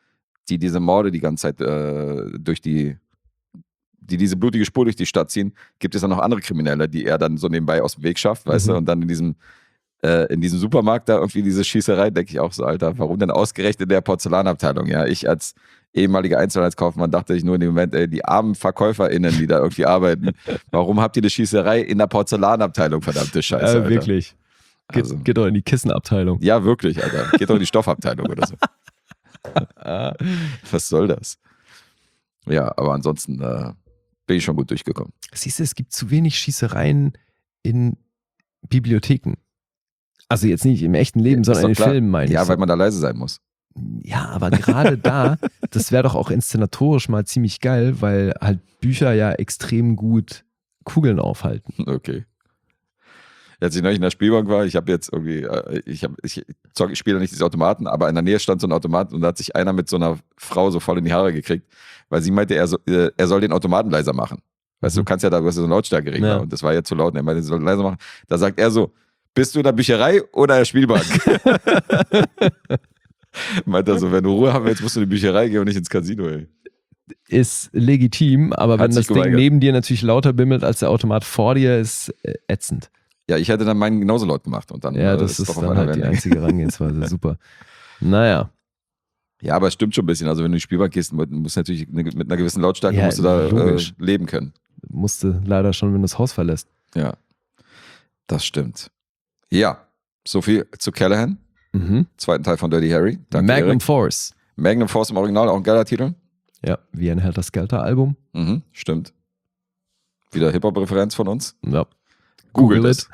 die diese Morde die ganze Zeit äh, durch die, die diese blutige Spur durch die Stadt ziehen, gibt es dann noch andere Kriminelle, die er dann so nebenbei aus dem Weg schafft, weißt Mhm. du, und dann in diesem äh, in diesem Supermarkt da irgendwie diese Schießerei, denke ich auch so, Alter, warum denn ausgerechnet in der Porzellanabteilung? Ja, ich als ehemaliger Einzelhandelskaufmann dachte ich nur in dem Moment, ey, die armen VerkäuferInnen, die da irgendwie arbeiten, warum habt ihr eine Schießerei in der Porzellanabteilung, verdammte Scheiße, äh, Alter. wirklich. Geht, Also- geht doch in die Kissenabteilung. Ja, wirklich, Alter. Geht doch in die Stoffabteilung oder so. Was soll das? Ja, aber ansonsten äh, bin ich schon gut durchgekommen. Siehst du, es gibt zu wenig Schießereien in Bibliotheken. Also jetzt nicht im echten Leben, Ist sondern doch in den klar. Filmen, meine ich. Ja, so. weil man da leise sein muss. Ja, aber gerade da, das wäre doch auch inszenatorisch mal ziemlich geil, weil halt Bücher ja extrem gut Kugeln aufhalten. Okay. Als ich neulich in der Spielbank war, ich habe jetzt irgendwie, äh, ich, hab, ich, zock, ich spiele nicht diese Automaten, aber in der Nähe stand so ein Automat und da hat sich einer mit so einer Frau so voll in die Haare gekriegt, weil sie meinte, er, so, äh, er soll den Automaten leiser machen. Weißt du, du kannst ja da, du hast ja so einen Lautstärkeregler Ja. und das war jetzt zu laut und er meinte, er soll leiser machen. Da sagt er so, bist du in der Bücherei oder in der Spielbank? Meint er so, wenn du Ruhe haben willst, musst du in die Bücherei gehen und nicht ins Casino, ey. Ist legitim, aber Hat wenn sich das Ding geweigert. neben dir natürlich lauter bimmelt als der Automat vor dir, ist äh, ätzend. Ja, ich hätte dann meinen genauso laut gemacht und dann Ja, äh, das ist doch auf dann einer halt die Wellenlänge. einzige Herangehensweise. Super. Naja. Ja, aber es stimmt schon ein bisschen. Also wenn du in die Spielbank gehst, musst du natürlich eine- mit einer gewissen Lautstärke Ja, musst du da äh, logisch. leben können. Musste leider schon, wenn du das Haus verlässt. Ja, das stimmt. Ja, so viel zu Callahan, Mhm. zweiten Teil von Dirty Harry. Danke, Magnum Erik. Force. Magnum Force im Original, auch ein geiler Titel. Ja, wie ein Helter Skelter-Album. Mhm, stimmt. Wieder Hip-Hop-Referenz von uns. Ja. Google Google es.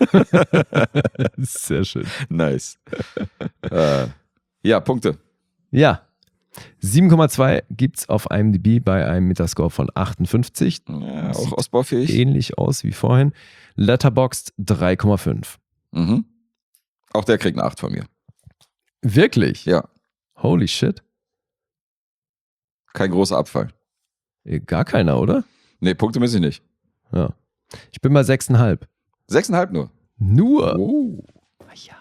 Sehr schön. Nice. äh, ja, Punkte. Ja. sieben Komma zwei gibt es auf IMDb bei einem Metascore von achtundfünfzig. Ja, auch Sieht ausbaufähig. Ähnlich aus wie vorhin. Letterboxd drei Komma fünf. Mhm. Auch der kriegt eine acht von mir. Wirklich? Ja, Holy shit. kein großer Abfall. Äh, Gar keiner, oder? Nee, punktemäßig nicht. Ja. Ich bin bei sechs Komma fünf. Sechseinhalb nur. Nur? Oh. Ja.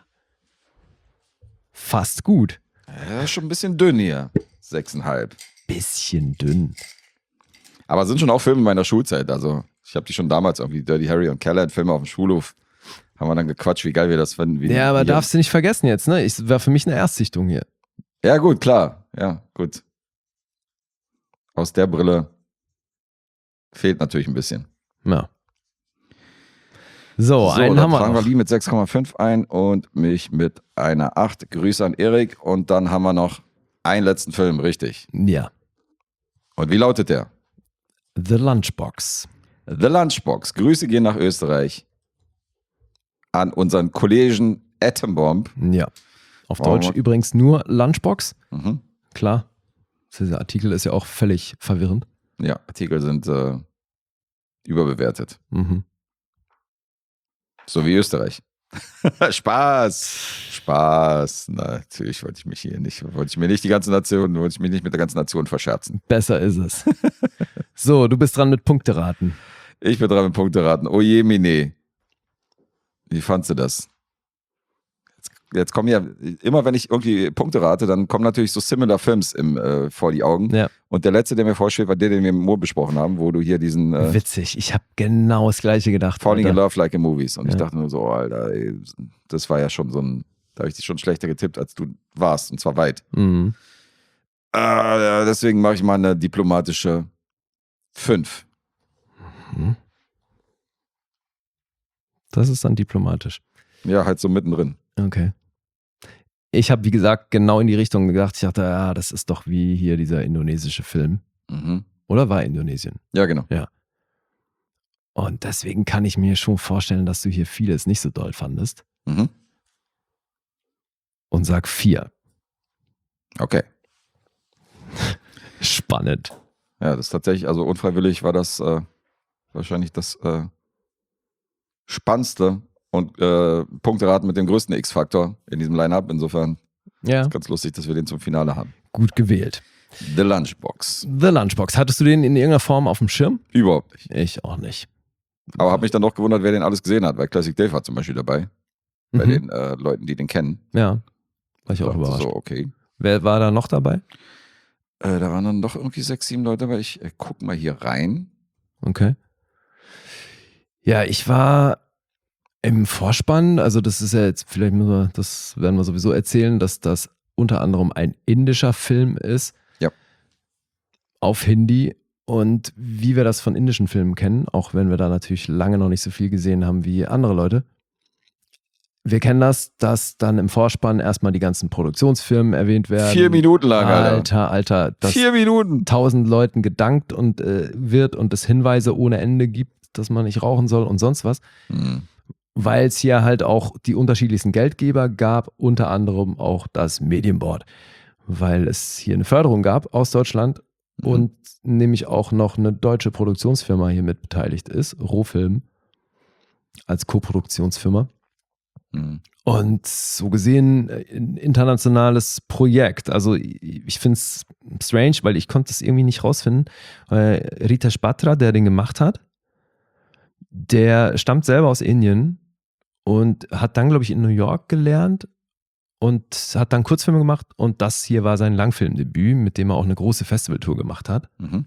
Fast gut. Ja, schon ein bisschen dünn hier. Sechseinhalb. Bisschen dünn. Aber sind schon auch Filme meiner Schulzeit. Also ich habe die schon damals irgendwie, Dirty Harry und Callahan, Filme auf dem Schulhof, haben wir dann gequatscht, wie geil wir das finden. Wie, Ja, aber wie darfst du nicht vergessen jetzt, ne? Ich war für mich eine Erstsichtung hier. Ja gut, klar. Ja, gut. Aus der Brille fehlt natürlich ein bisschen. Ja. So, so, einen dann haben wir tragen wir noch. Lee mit sechs Komma fünf ein und mich mit einer acht. Grüße an Erik. Und dann haben wir noch einen letzten Film, richtig. Ja. Und wie lautet der? The Lunchbox. The Lunchbox. Grüße gehen nach Österreich an unseren Kollegen Atombomb. Ja. Auf Oh, Deutsch Mann. übrigens nur Lunchbox. Mhm. Klar. Dieser Artikel ist ja auch völlig verwirrend. Ja, Artikel sind äh, überbewertet. Mhm. So wie Österreich. Spaß. Spaß. Na, natürlich wollte ich mich hier nicht, wollte ich mir nicht die ganze Nation, wollte ich mich nicht mit der ganzen Nation verscherzen. Besser ist es. So, du bist dran mit Punkteraten. Ich bin dran mit Punkte raten. Oh je, Mine. Wie fandst du das? Jetzt, jetzt kommen ja, immer wenn ich irgendwie Punkte rate, dann kommen natürlich so similar Films im, äh, vor die Augen. Ja. Und der letzte, der mir vorschwebt, war der, den wir im Mo besprochen haben, wo du hier diesen äh, Witzig. Ich habe genau das Gleiche gedacht. Falling in Alter. Love Like in Movies. Und ich Ja. dachte nur so, oh, Alter, ey, das war ja schon so ein, da habe ich dich schon schlechter getippt, als du warst. Und zwar weit. Mhm. Ah, ja, deswegen mache ich mal eine diplomatische fünf. Das ist dann diplomatisch. Ja, halt so mittendrin. Okay. Ich habe, wie gesagt, genau in die Richtung gedacht. Ich dachte, ja, das ist doch wie hier dieser indonesische Film. Mhm. Oder war Indonesien? Ja, genau. Und deswegen kann ich mir schon vorstellen, dass du hier vieles nicht so doll fandest. Mhm. Und sag vier. Okay. Spannend. Ja, das ist tatsächlich, also unfreiwillig war das äh, wahrscheinlich das äh, spannendste und äh, Punkteraten mit dem größten X-Faktor in diesem Line-Up. Insofern Ja, ist ganz lustig, dass wir den zum Finale haben. gut gewählt. The Lunchbox. The Lunchbox. Hattest du den in irgendeiner Form auf dem Schirm? Überhaupt nicht. Ich auch nicht. Aber habe mich dann doch gewundert, wer den alles gesehen hat, weil Classic Dave war zum Beispiel dabei. Bei Mhm. den äh, Leuten, die den kennen. Ja, war ich auch Dachte überrascht. So, okay. Wer war da noch dabei? Äh, da waren dann doch irgendwie sechs, sieben Leute, aber ich äh, guck mal hier rein. Okay. Ja, ich war im Vorspann, also das ist ja jetzt, vielleicht müssen wir, das werden wir sowieso erzählen, dass das unter anderem ein indischer Film ist. Ja. Auf Hindi. Und wie wir das von indischen Filmen kennen, auch wenn wir da natürlich lange noch nicht so viel gesehen haben wie andere Leute. Wir kennen das, dass dann im Vorspann erstmal die ganzen Produktionsfirmen erwähnt werden. Vier Minuten lang, Alter. Alter, Alter. Dass Vier Minuten. tausend Leuten gedankt und äh, wird und es Hinweise ohne Ende gibt, dass man nicht rauchen soll und sonst was. Hm. Weil es hier halt auch die unterschiedlichsten Geldgeber gab, unter anderem auch das Medienboard. Weil es hier eine Förderung gab aus Deutschland Mhm. und nämlich auch noch eine deutsche Produktionsfirma hier mit beteiligt ist, Rohfilm, als Koproduktionsfirma. Hm. Und so gesehen ein internationales Projekt. Also ich finde es strange, weil ich konnte es irgendwie nicht rausfinden. Weil Ritesh Batra, der den gemacht hat, der stammt selber aus Indien und hat dann, glaube ich, in New York gelernt und hat dann Kurzfilme gemacht und das hier war sein Langfilmdebüt, mit dem er auch eine große Festivaltour gemacht hat. Mhm.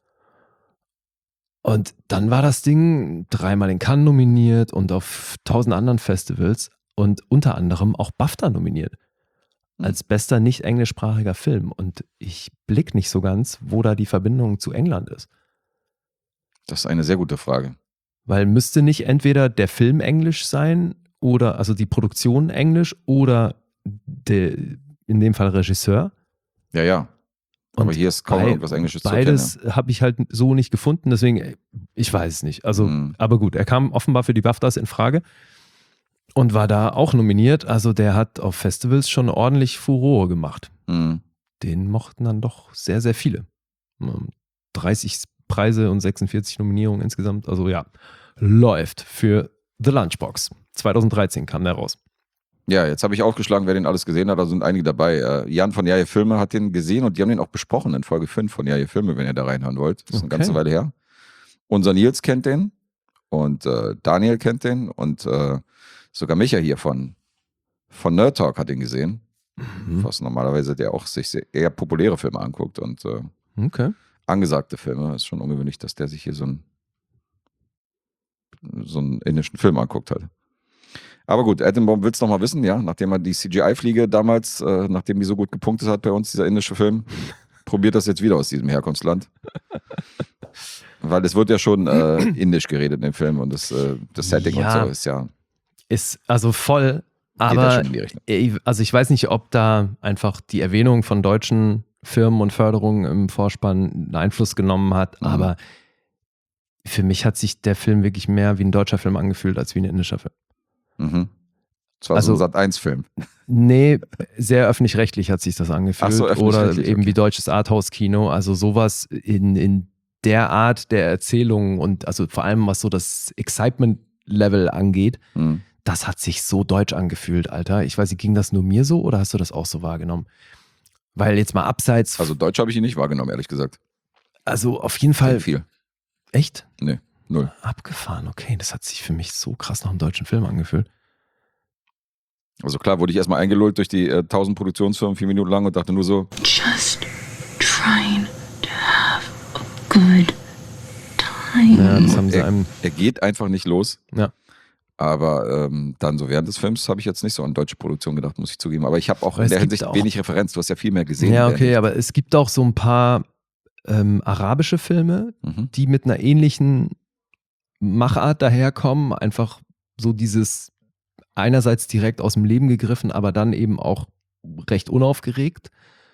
Und dann war das Ding dreimal in Cannes nominiert und auf tausend anderen Festivals und unter anderem auch BAFTA nominiert. Als bester nicht englischsprachiger Film. Und ich blick nicht so ganz, wo da die Verbindung zu England ist. Das ist eine sehr gute Frage. Weil müsste nicht entweder der Film englisch sein oder also die Produktion englisch oder der, in dem Fall Regisseur. Ja, ja. Aber Und hier ist kaum bei- irgendwas Englisches zu erkennen. Beides habe ich halt so nicht gefunden, deswegen, ich weiß es nicht. Also, Mhm. aber gut, er kam offenbar für die BAFTAs in Frage und war da auch nominiert. Also der hat auf Festivals schon ordentlich Furore gemacht. Mhm. Den mochten dann doch sehr, sehr viele. dreißig Preise und sechsundvierzig Nominierungen insgesamt. Also ja, läuft für The Lunchbox. zweitausenddreizehn kam der raus. Ja, jetzt habe ich aufgeschlagen, wer den alles gesehen hat. Da sind einige dabei. Äh, Jan von Jaje Filme hat den gesehen und die haben den auch besprochen in Folge fünf von Jaje Filme, wenn ihr da reinhören wollt. Das ist eine Okay. ganze Weile her. Unser Nils kennt den und äh, Daniel kennt den und äh, sogar Micha hier von, von Nerd Talk hat den gesehen. Mhm. Was normalerweise der auch sich sehr, eher populäre Filme anguckt und äh, Okay. angesagte Filme. Ist schon ungewöhnlich, dass der sich hier so einen, so einen indischen Film anguckt hat. Aber gut, Attenbomb will es nochmal wissen, ja, nachdem er die C G I-Fliege damals, äh, nachdem die so gut gepunktet hat bei uns, dieser indische Film, probiert das jetzt wieder aus diesem Herkunftsland. Weil es wird ja schon äh, indisch geredet in dem Film und das, äh, das Setting Ja. und so ist ja, Ist also voll, geht ja aber schon in die Richtung. ich- also ich weiß nicht, ob da einfach die Erwähnung von deutschen Firmen und Förderungen im Vorspann einen Einfluss genommen hat, Mhm. aber für mich hat sich der Film wirklich mehr wie ein deutscher Film angefühlt als wie ein indischer Film. Mhm. Das war Also- so ein Sat eins Film. Nee, sehr öffentlich-rechtlich hat sich das angefühlt. Ach so, Oder öffentlich-rechtlich, eben okay. wie deutsches Arthouse-Kino. Also sowas in, in der Art der Erzählung und also vor allem was so das Excitement-Level angeht, Mhm. das hat sich so deutsch angefühlt, Alter. Ich weiß nicht, ging das nur mir so oder hast du das auch so wahrgenommen? Weil jetzt mal abseits, Also Deutsch habe ich ihn nicht wahrgenommen, ehrlich gesagt. also auf jeden Fall, Viel. echt? Nee, null. Abgefahren, okay. Das hat sich für mich so krass nach einem deutschen Film angefühlt. Also klar wurde ich erstmal eingelullt durch die äh, tausend Produktionsfirmen vier Minuten lang und dachte nur so, Just trying to have a good time. Ja, das haben sie er, einem, er geht einfach nicht los. ja. Aber ähm, dann so während des Films habe ich jetzt nicht so an deutsche Produktion gedacht, muss ich zugeben. Aber ich habe auch Aber in es der gibt Hinsicht auch- wenig Referenz. Du hast ja viel mehr gesehen. Ja, in der okay, aber es gibt auch so ein paar ähm, arabische Filme, Hinsicht. Mhm. die mit einer ähnlichen Machart daherkommen. Einfach so dieses einerseits direkt aus dem Leben gegriffen, aber dann eben auch recht unaufgeregt.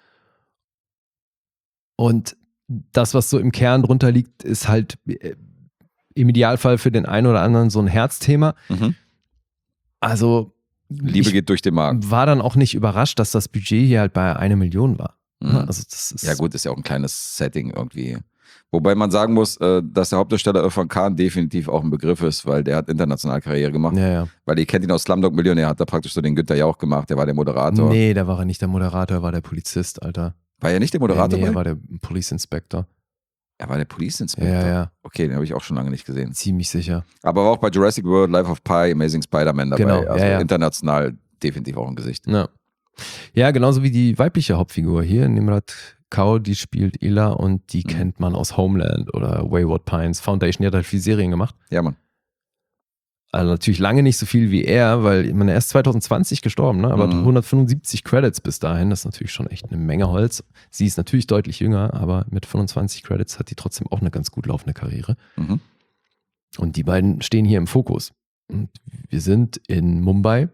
Und das, was so im Kern drunter liegt, ist halt äh, im Idealfall für den einen oder anderen so ein Herzthema. Mhm. Also Liebe ich geht durch den Magen. war dann auch nicht überrascht, dass das Budget hier halt bei eine Million war. Mhm. Also das ist Ja gut, ist ja auch ein kleines Setting irgendwie. Wobei man sagen muss, äh, dass der Hauptdarsteller Irfan Khan definitiv auch ein Begriff ist, weil der hat international Karriere gemacht. Ja, ja. Weil ihr kennt ihn aus Slumdog Millionär, hat er praktisch so den Günther Jauch gemacht, der war der Moderator. Nee, da war er nicht der Moderator, er war der Polizist, Alter. War er nicht der Moderator? nee, bei? er war der Police Inspector. er war der Police Inspector. Ja, ja, Okay, den habe ich auch schon lange nicht gesehen. ziemlich sicher. Aber war auch bei Jurassic World, Life of Pi, Amazing Spider-Man dabei. Genau, also ja, ja. international definitiv auch ein Gesicht. Ja. Ja, genauso wie die weibliche Hauptfigur hier, Nimrat Kao, die spielt Ila und die mhm. kennt man aus Homeland oder Wayward Pines. Foundation, die hat halt viele Serien gemacht. Ja, Mann. Also natürlich lange nicht so viel wie er, weil ich meine, er ist zwanzig zwanzig gestorben, ne? Aber mhm. hundertfünfundsiebzig Credits bis dahin, das ist natürlich schon echt eine Menge Holz. Sie ist natürlich deutlich jünger, aber mit fünfundzwanzig Credits hat die trotzdem auch eine ganz gut laufende Karriere. Mhm. Und die beiden stehen hier im Fokus. Und wir sind in Mumbai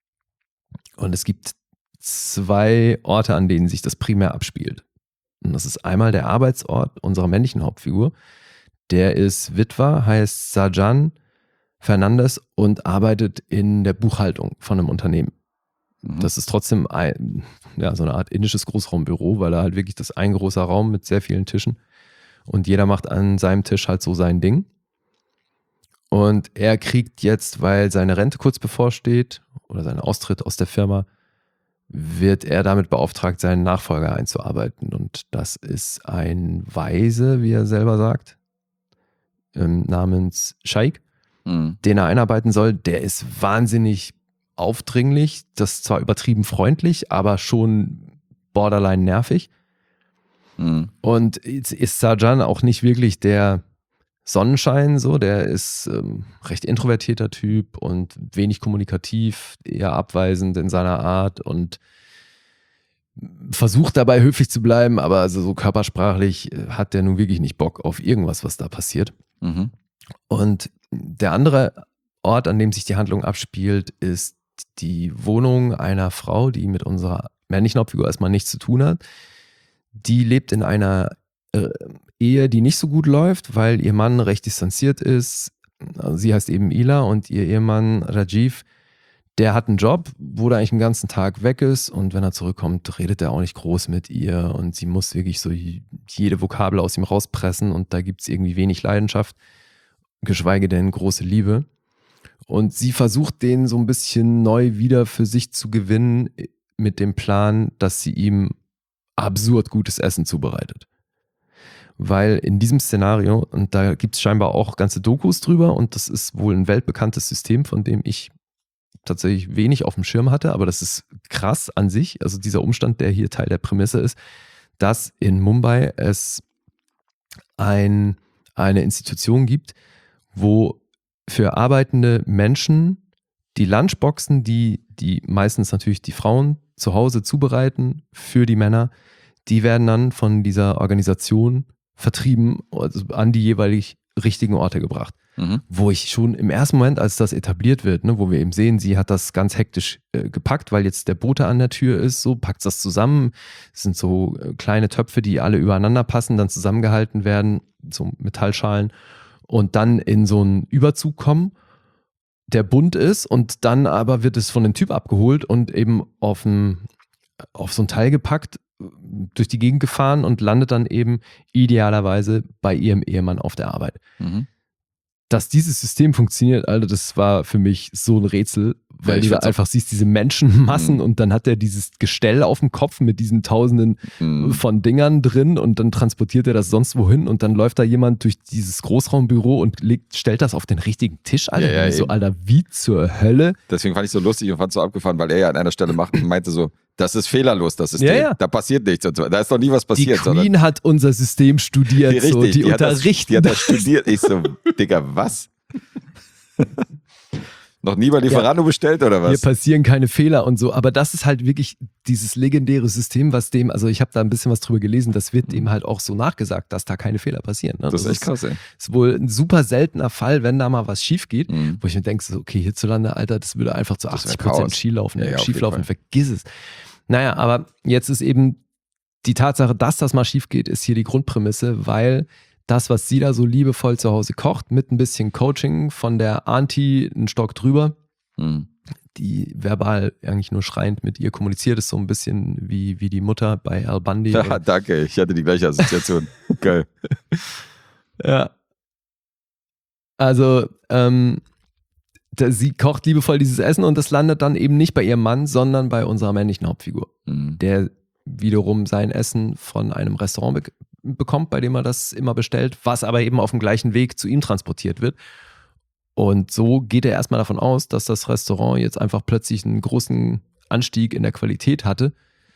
und es gibt zwei Orte, an denen sich das primär abspielt. Und das ist einmal der Arbeitsort unserer männlichen Hauptfigur. Der ist Witwer, heißt Sajan Fernandes und arbeitet in der Buchhaltung von einem Unternehmen. Mhm. Das ist trotzdem ein, ja, so eine Art indisches Großraumbüro, weil da halt wirklich das ist ein großer Raum mit sehr vielen Tischen und jeder macht an seinem Tisch halt so sein Ding. Und er kriegt jetzt, weil seine Rente kurz bevorsteht oder sein Austritt aus der Firma, wird er damit beauftragt, seinen Nachfolger einzuarbeiten. Und das ist ein Weise, wie er selber sagt, ähm, namens Shaikh, mhm. den er einarbeiten soll. Der ist wahnsinnig aufdringlich, das ist zwar übertrieben freundlich, aber schon borderline nervig. Mhm. Und jetzt ist Sajan auch nicht wirklich der Sonnenschein, so, der ist ähm, recht introvertierter Typ und wenig kommunikativ, eher abweisend in seiner Art und versucht dabei höflich zu bleiben, aber also so körpersprachlich hat der nun wirklich nicht Bock auf irgendwas, was da passiert. Mhm. Und der andere Ort, an dem sich die Handlung abspielt, ist die Wohnung einer Frau, die mit unserer männlichen Hauptfigur erstmal nichts zu tun hat. Die lebt in einer äh, Ehe, die nicht so gut läuft, weil ihr Mann recht distanziert ist. Also sie heißt eben Ila und ihr Ehemann Rajiv, der hat einen Job, wo der eigentlich den ganzen Tag weg ist und wenn er zurückkommt, redet er auch nicht groß mit ihr und sie muss wirklich so jede Vokabel aus ihm rauspressen und da gibt es irgendwie wenig Leidenschaft, geschweige denn große Liebe. Und sie versucht den so ein bisschen neu wieder für sich zu gewinnen mit dem Plan, dass sie ihm absurd gutes Essen zubereitet. Weil in diesem Szenario, und da gibt es scheinbar auch ganze Dokus drüber und das ist wohl ein weltbekanntes System, von dem ich tatsächlich wenig auf dem Schirm hatte, aber das ist krass an sich, also dieser Umstand, der hier Teil der Prämisse ist, dass in Mumbai es ein, eine Institution gibt, wo für arbeitende Menschen die Lunchboxen, die, die meistens natürlich die Frauen zu Hause zubereiten für die Männer, die werden dann von dieser Organisation vertrieben, also an die jeweilig richtigen Orte gebracht. Mhm. Wo ich schon im ersten Moment, als das etabliert wird, ne, wo wir eben sehen, sie hat das ganz hektisch äh, gepackt, weil jetzt der Bote an der Tür ist, so packt das zusammen. Es sind so äh, kleine Töpfe, die alle übereinander passen, dann zusammengehalten werden, so Metallschalen und dann in so einen Überzug kommen, der bunt ist und dann aber wird es von dem Typ abgeholt und eben auf, ein, auf so ein Teil gepackt, durch die Gegend gefahren und landet dann eben idealerweise bei ihrem Ehemann auf der Arbeit. Mhm. Dass dieses System funktioniert, Alter, das war für mich so ein Rätsel, weil ja, du da einfach siehst, diese Menschenmassen mhm. und dann hat er dieses Gestell auf dem Kopf mit diesen tausenden mhm. von Dingern drin und dann transportiert er das sonst wohin und dann läuft da jemand durch dieses Großraumbüro und legt, stellt das auf den richtigen Tisch, Alter. Ja, ja, so, Alter, wie zur Hölle? Deswegen fand ich so lustig und fand es so abgefahren, weil er ja an einer Stelle macht, meinte so, das ist fehlerlos, das System. Ja, ja. Da passiert nichts. Und so. Da ist noch nie was passiert. Die Queen hat unser System studiert. Die, richtig, so. die, die unterrichten. Die hat das studiert. Ich so, Digga, was? Noch nie bei Lieferando ja. bestellt oder was? Hier passieren keine Fehler und so. Aber das ist halt wirklich dieses legendäre System, was dem, also ich habe da ein bisschen was drüber gelesen, das wird dem halt auch so nachgesagt, dass da keine Fehler passieren. Ne? Das, das ist echt krass, ey. Ist wohl ein super seltener Fall, wenn da mal was schief geht, mhm. wo ich mir denke, so, okay, hierzulande, Alter, das würde einfach zu achtzig Prozent schief laufen. Ja, ja, schief laufen, vergiss es. Naja, aber jetzt ist eben die Tatsache, dass das mal schief geht, ist hier die Grundprämisse, weil das, was sie da so liebevoll zu Hause kocht, mit ein bisschen Coaching von der Auntie einen Stock drüber, hm. die verbal eigentlich nur schreiend mit ihr kommuniziert, ist so ein bisschen wie, wie die Mutter bei Al Bundy. Ja, danke, ich hatte die gleiche Assoziation. Geil. Ja. Also, ähm, sie kocht liebevoll dieses Essen und das landet dann eben nicht bei ihrem Mann, sondern bei unserer männlichen Hauptfigur, mhm. der wiederum sein Essen von einem Restaurant be- bekommt, bei dem er das immer bestellt, was aber eben auf dem gleichen Weg zu ihm transportiert wird. Und so geht er erstmal davon aus, dass das Restaurant jetzt einfach plötzlich einen großen Anstieg in der Qualität hatte,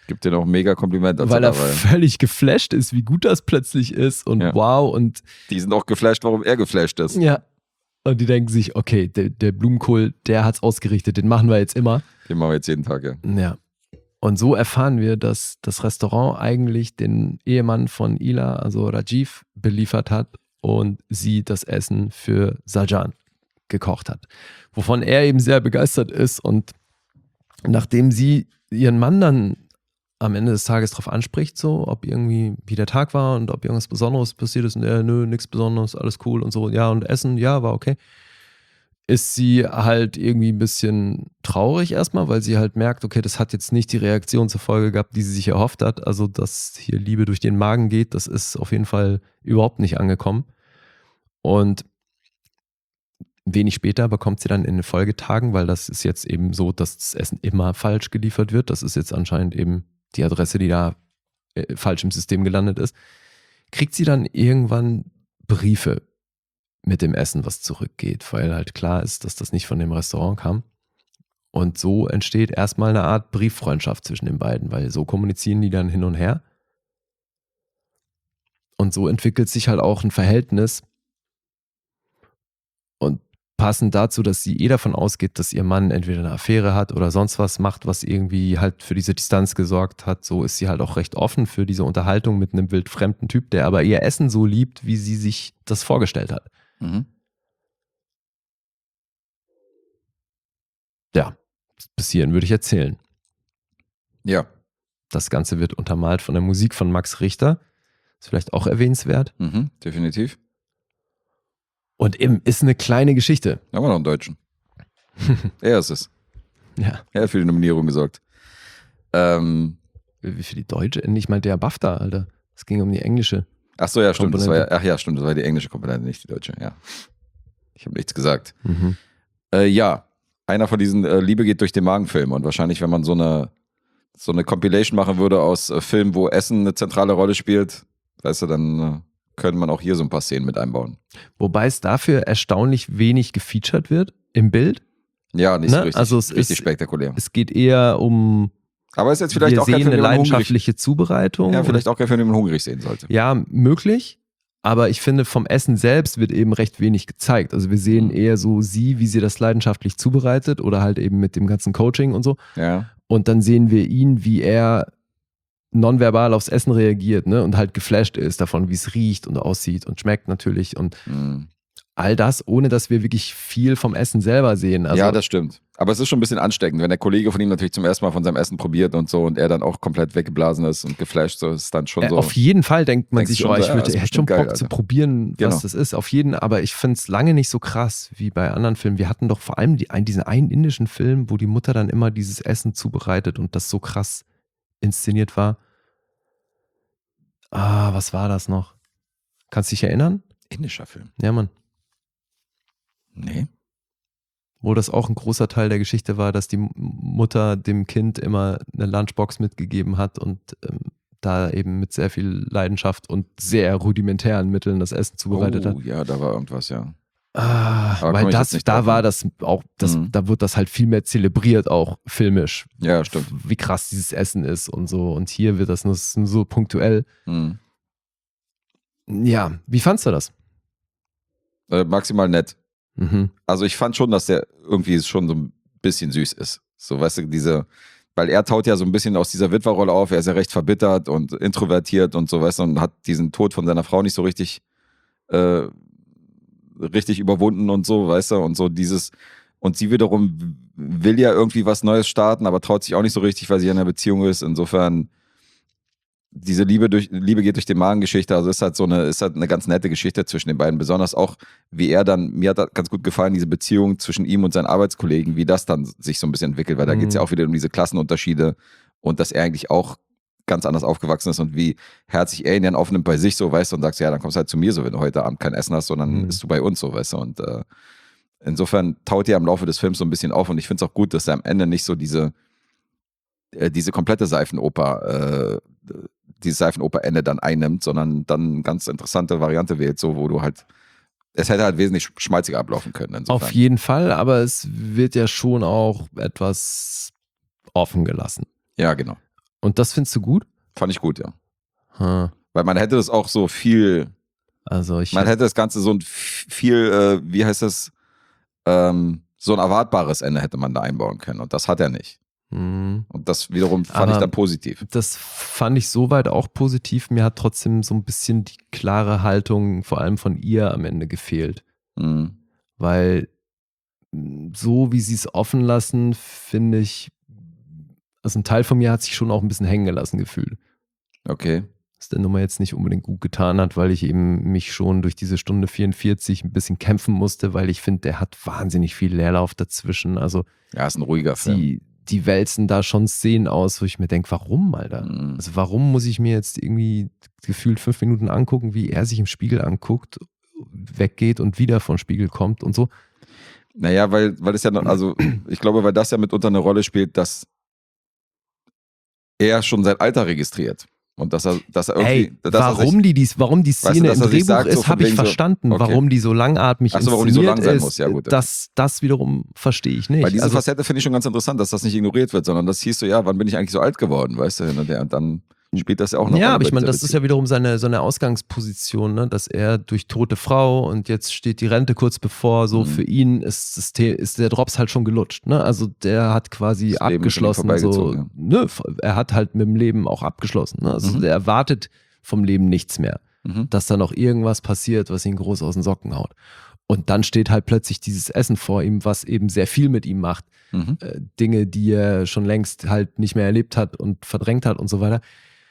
Gibt dir noch ein mega Kompliment dazu weil er dabei. völlig geflasht ist, wie gut das plötzlich ist und Ja. wow und Die sind auch geflasht, warum er geflasht ist. ja. Und die denken sich, okay, der, der Blumenkohl, der hat's ausgerichtet, den machen wir jetzt immer. Den machen wir jetzt jeden Tag, ja. Ja. Und so erfahren wir, dass das Restaurant eigentlich den Ehemann von Ila, also Rajiv, beliefert hat und sie das Essen für Sajan gekocht hat. Wovon er eben sehr begeistert ist und nachdem sie ihren Mann dann am Ende des Tages darauf anspricht, so, ob irgendwie, wie der Tag war und ob irgendwas Besonderes passiert ist und er, nö, nichts Besonderes, alles cool und so, ja, und Essen, ja, war okay, ist sie halt irgendwie ein bisschen traurig erstmal, weil sie halt merkt, okay, das hat jetzt nicht die Reaktion zur Folge gehabt, die sie sich erhofft hat, also dass hier Liebe durch den Magen geht, das ist auf jeden Fall überhaupt nicht angekommen und wenig später bekommt sie dann in den Folgetagen, weil das ist jetzt eben so, dass das Essen immer falsch geliefert wird. Das ist jetzt anscheinend eben die Adresse, die da äh, falsch im System gelandet ist. Kriegt sie dann irgendwann Briefe mit dem Essen, was zurückgeht, weil halt klar ist, dass das nicht von dem Restaurant kam. Und so entsteht erstmal eine Art Brieffreundschaft zwischen den beiden, weil so kommunizieren die dann hin und her. Und so entwickelt sich halt auch ein Verhältnis. Und passend dazu, dass sie eh davon ausgeht, dass ihr Mann entweder eine Affäre hat oder sonst was macht, was irgendwie halt für diese Distanz gesorgt hat, so ist sie halt auch recht offen für diese Unterhaltung mit einem wildfremden Typ, der aber ihr Essen so liebt, wie sie sich das vorgestellt hat. Mhm. Ja, bis hierhin würde ich erzählen. Ja. Das Ganze wird untermalt von der Musik von Max Richter. Ist vielleicht auch erwähnenswert. Mhm. Definitiv. Und eben ist eine kleine Geschichte. Haben wir noch einen Deutschen. Er ist es. Ja. Er hat für die Nominierung gesorgt. Ähm, Wie für die Deutsche? Ich meinte ja BAFTA, Alter. Es ging um die englische. ach so, ja, stimmt. Das war ja, Komponente. ach ja, stimmt. Das war die englische Komponente, nicht die deutsche. Ja. Ich habe nichts gesagt. Mhm. Äh, ja, einer von diesen äh, Liebe geht durch den Magen-Filmen. Und wahrscheinlich, wenn man so eine, so eine Compilation machen würde aus äh, Filmen, wo Essen eine zentrale Rolle spielt, weißt du, dann äh, könnte man auch hier so ein paar Szenen mit einbauen. Wobei es dafür erstaunlich wenig gefeatured wird im Bild. Ja, nicht Ne? so richtig, Also es richtig ist- spektakulär. Es geht eher um, Aber ist jetzt vielleicht wir auch kein sehen Film, eine den man hungrig, leidenschaftliche Zubereitung. ja, vielleicht auch kein Film, den man hungrig sehen sollte. Ja, möglich. Aber ich finde, vom Essen selbst wird eben recht wenig gezeigt. Also wir sehen Mhm. eher so sie, wie sie das leidenschaftlich zubereitet oder halt eben mit dem ganzen Coaching und so. Ja. Und dann sehen wir ihn, wie er nonverbal aufs Essen reagiert, ne? Und halt geflasht ist davon, wie es riecht und aussieht und schmeckt natürlich. Und Mhm. all das, ohne dass wir wirklich viel vom Essen selber sehen. Also, ja, das stimmt. Aber es ist schon ein bisschen ansteckend, wenn der Kollege von ihm natürlich zum ersten Mal von seinem Essen probiert und so und er dann auch komplett weggeblasen ist und geflasht, so ist dann schon äh, so. auf jeden Fall denkt man Denkst sich, schon oh, so, ich ja, würde, ist er hätte schon bestimmt Bock geil, zu Alter. probieren, was Genau. das ist. Auf jeden, aber ich finde es lange nicht so krass wie bei anderen Filmen. Wir hatten doch vor allem die, ein, diesen einen indischen Film, wo die Mutter dann immer dieses Essen zubereitet und das so krass inszeniert war. Ah, was war das noch? Kannst du dich erinnern? Indischer Film. Ja, Mann. Nee. Wo das auch ein großer Teil der Geschichte war, dass die M- Mutter dem Kind immer eine Lunchbox mitgegeben hat und ähm, da eben mit sehr viel Leidenschaft und sehr rudimentären Mitteln das Essen zubereitet oh, hat. ja, da war irgendwas, ja. Ah, Aber komm weil ich das, jetzt nicht da drauf, war ne? das auch, das, Mhm. da wird das halt viel mehr zelebriert, auch filmisch. Ja, stimmt. Wie krass dieses Essen ist und so. Und hier wird das nur, nur so punktuell. Mhm. Ja, wie fandst du das? Äh, maximal nett. Mhm. Also ich fand schon, dass der irgendwie schon so ein bisschen süß ist. So, weißt du, diese, weil er taut ja so ein bisschen aus dieser Witwerrolle auf, er ist ja recht verbittert und introvertiert und so, weißt du, und hat diesen Tod von seiner Frau nicht so richtig, äh, richtig überwunden und so, weißt du, und so dieses, und sie wiederum will ja irgendwie was Neues starten, aber traut sich auch nicht so richtig, weil sie in einer Beziehung ist. Insofern, diese Liebe durch Liebe geht durch die Magengeschichte, also ist halt so eine, ist halt eine ganz nette Geschichte zwischen den beiden, besonders auch, wie er dann, mir hat das ganz gut gefallen, diese Beziehung zwischen ihm und seinen Arbeitskollegen, wie das dann sich so ein bisschen entwickelt, weil da Mhm. geht es ja auch wieder um diese Klassenunterschiede und dass er eigentlich auch ganz anders aufgewachsen ist und wie herzlich er ihn dann aufnimmt bei sich so, weißt du, und sagst, ja, dann kommst du halt zu mir so, wenn du heute Abend kein Essen hast, sondern Mhm. bist du bei uns so, weißt du, und äh, insofern taut er im Laufe des Films so ein bisschen auf und ich finde es auch gut, dass er am Ende nicht so diese äh, diese komplette Seifenoper äh, dieses Seifenoper-Ende dann einnimmt, sondern dann eine ganz interessante Variante wählt, so wo du halt, es hätte halt wesentlich schmalziger ablaufen können. Insofern. Auf jeden Fall, aber es wird ja schon auch etwas offen gelassen. Ja, genau. Und das findest du gut? Fand ich gut, ja. Hm. Weil man hätte das auch so viel, Also ich man hätte das Ganze so ein viel, äh, wie heißt das, ähm, so ein erwartbares Ende hätte man da einbauen können. Und das hat er nicht. Hm. Und das wiederum fand Aber ich dann positiv. Das fand ich soweit auch positiv. Mir hat trotzdem so ein bisschen die klare Haltung, vor allem von ihr, am Ende gefehlt. Mhm. Weil so wie sie es offen lassen, finde ich, also ein Teil von mir hat sich schon auch ein bisschen hängen gelassen gefühlt. Okay. Was der Nummer jetzt nicht unbedingt gut getan hat, weil ich eben mich schon durch diese Stunde vierundvierzig ein bisschen kämpfen musste, weil ich finde, der hat wahnsinnig viel Leerlauf dazwischen. Also Ja, ist ein ruhiger Film. die, die wälzen da schon Szenen aus, wo ich mir denke, warum, Alter? Mhm. Also warum muss ich mir jetzt irgendwie gefühlt fünf Minuten angucken, wie er sich im Spiegel anguckt, weggeht und wieder vom Spiegel kommt und so? Naja, weil, weil es ja noch, also ich glaube, weil das ja mitunter eine Rolle spielt, dass er schon sein Alter registriert. Und dass er, dass er irgendwie. Ey, dass er warum, sich, die dies, warum die Weißt du, Szene dass im er sich Drehbuch sagt, so ist, von habe ich wegen so, verstanden. okay. Warum die so langatmig Ach so, warum die so inszeniert lang sein ist, muss, ja, gut, ja. Das, das wiederum verstehe ich nicht. Weil diese Also, Facette finde ich schon ganz interessant, dass das nicht ignoriert wird, sondern das hieß so, ja, wann bin ich eigentlich so alt geworden, weißt du, hin und her. Und dann spielt das ja auch noch. ja, aber ich meine, das ist ja wiederum seine, seine Ausgangsposition, ne? Dass er durch tote Frau und jetzt steht die Rente kurz bevor, so Mhm. für ihn ist, das, The- ist der Drops halt schon gelutscht. Ne? Also der hat quasi Das Leben ist an ihm abgeschlossen. So, vorbeigezogen, ne? Er hat halt mit dem Leben auch abgeschlossen. Ne? Also Mhm. der erwartet vom Leben nichts mehr. Mhm. Dass da noch irgendwas passiert, was ihn groß aus den Socken haut. Und dann steht halt plötzlich dieses Essen vor ihm, was eben sehr viel mit ihm macht. Mhm. Äh, Dinge, die er schon längst halt nicht mehr erlebt hat und verdrängt hat und so weiter.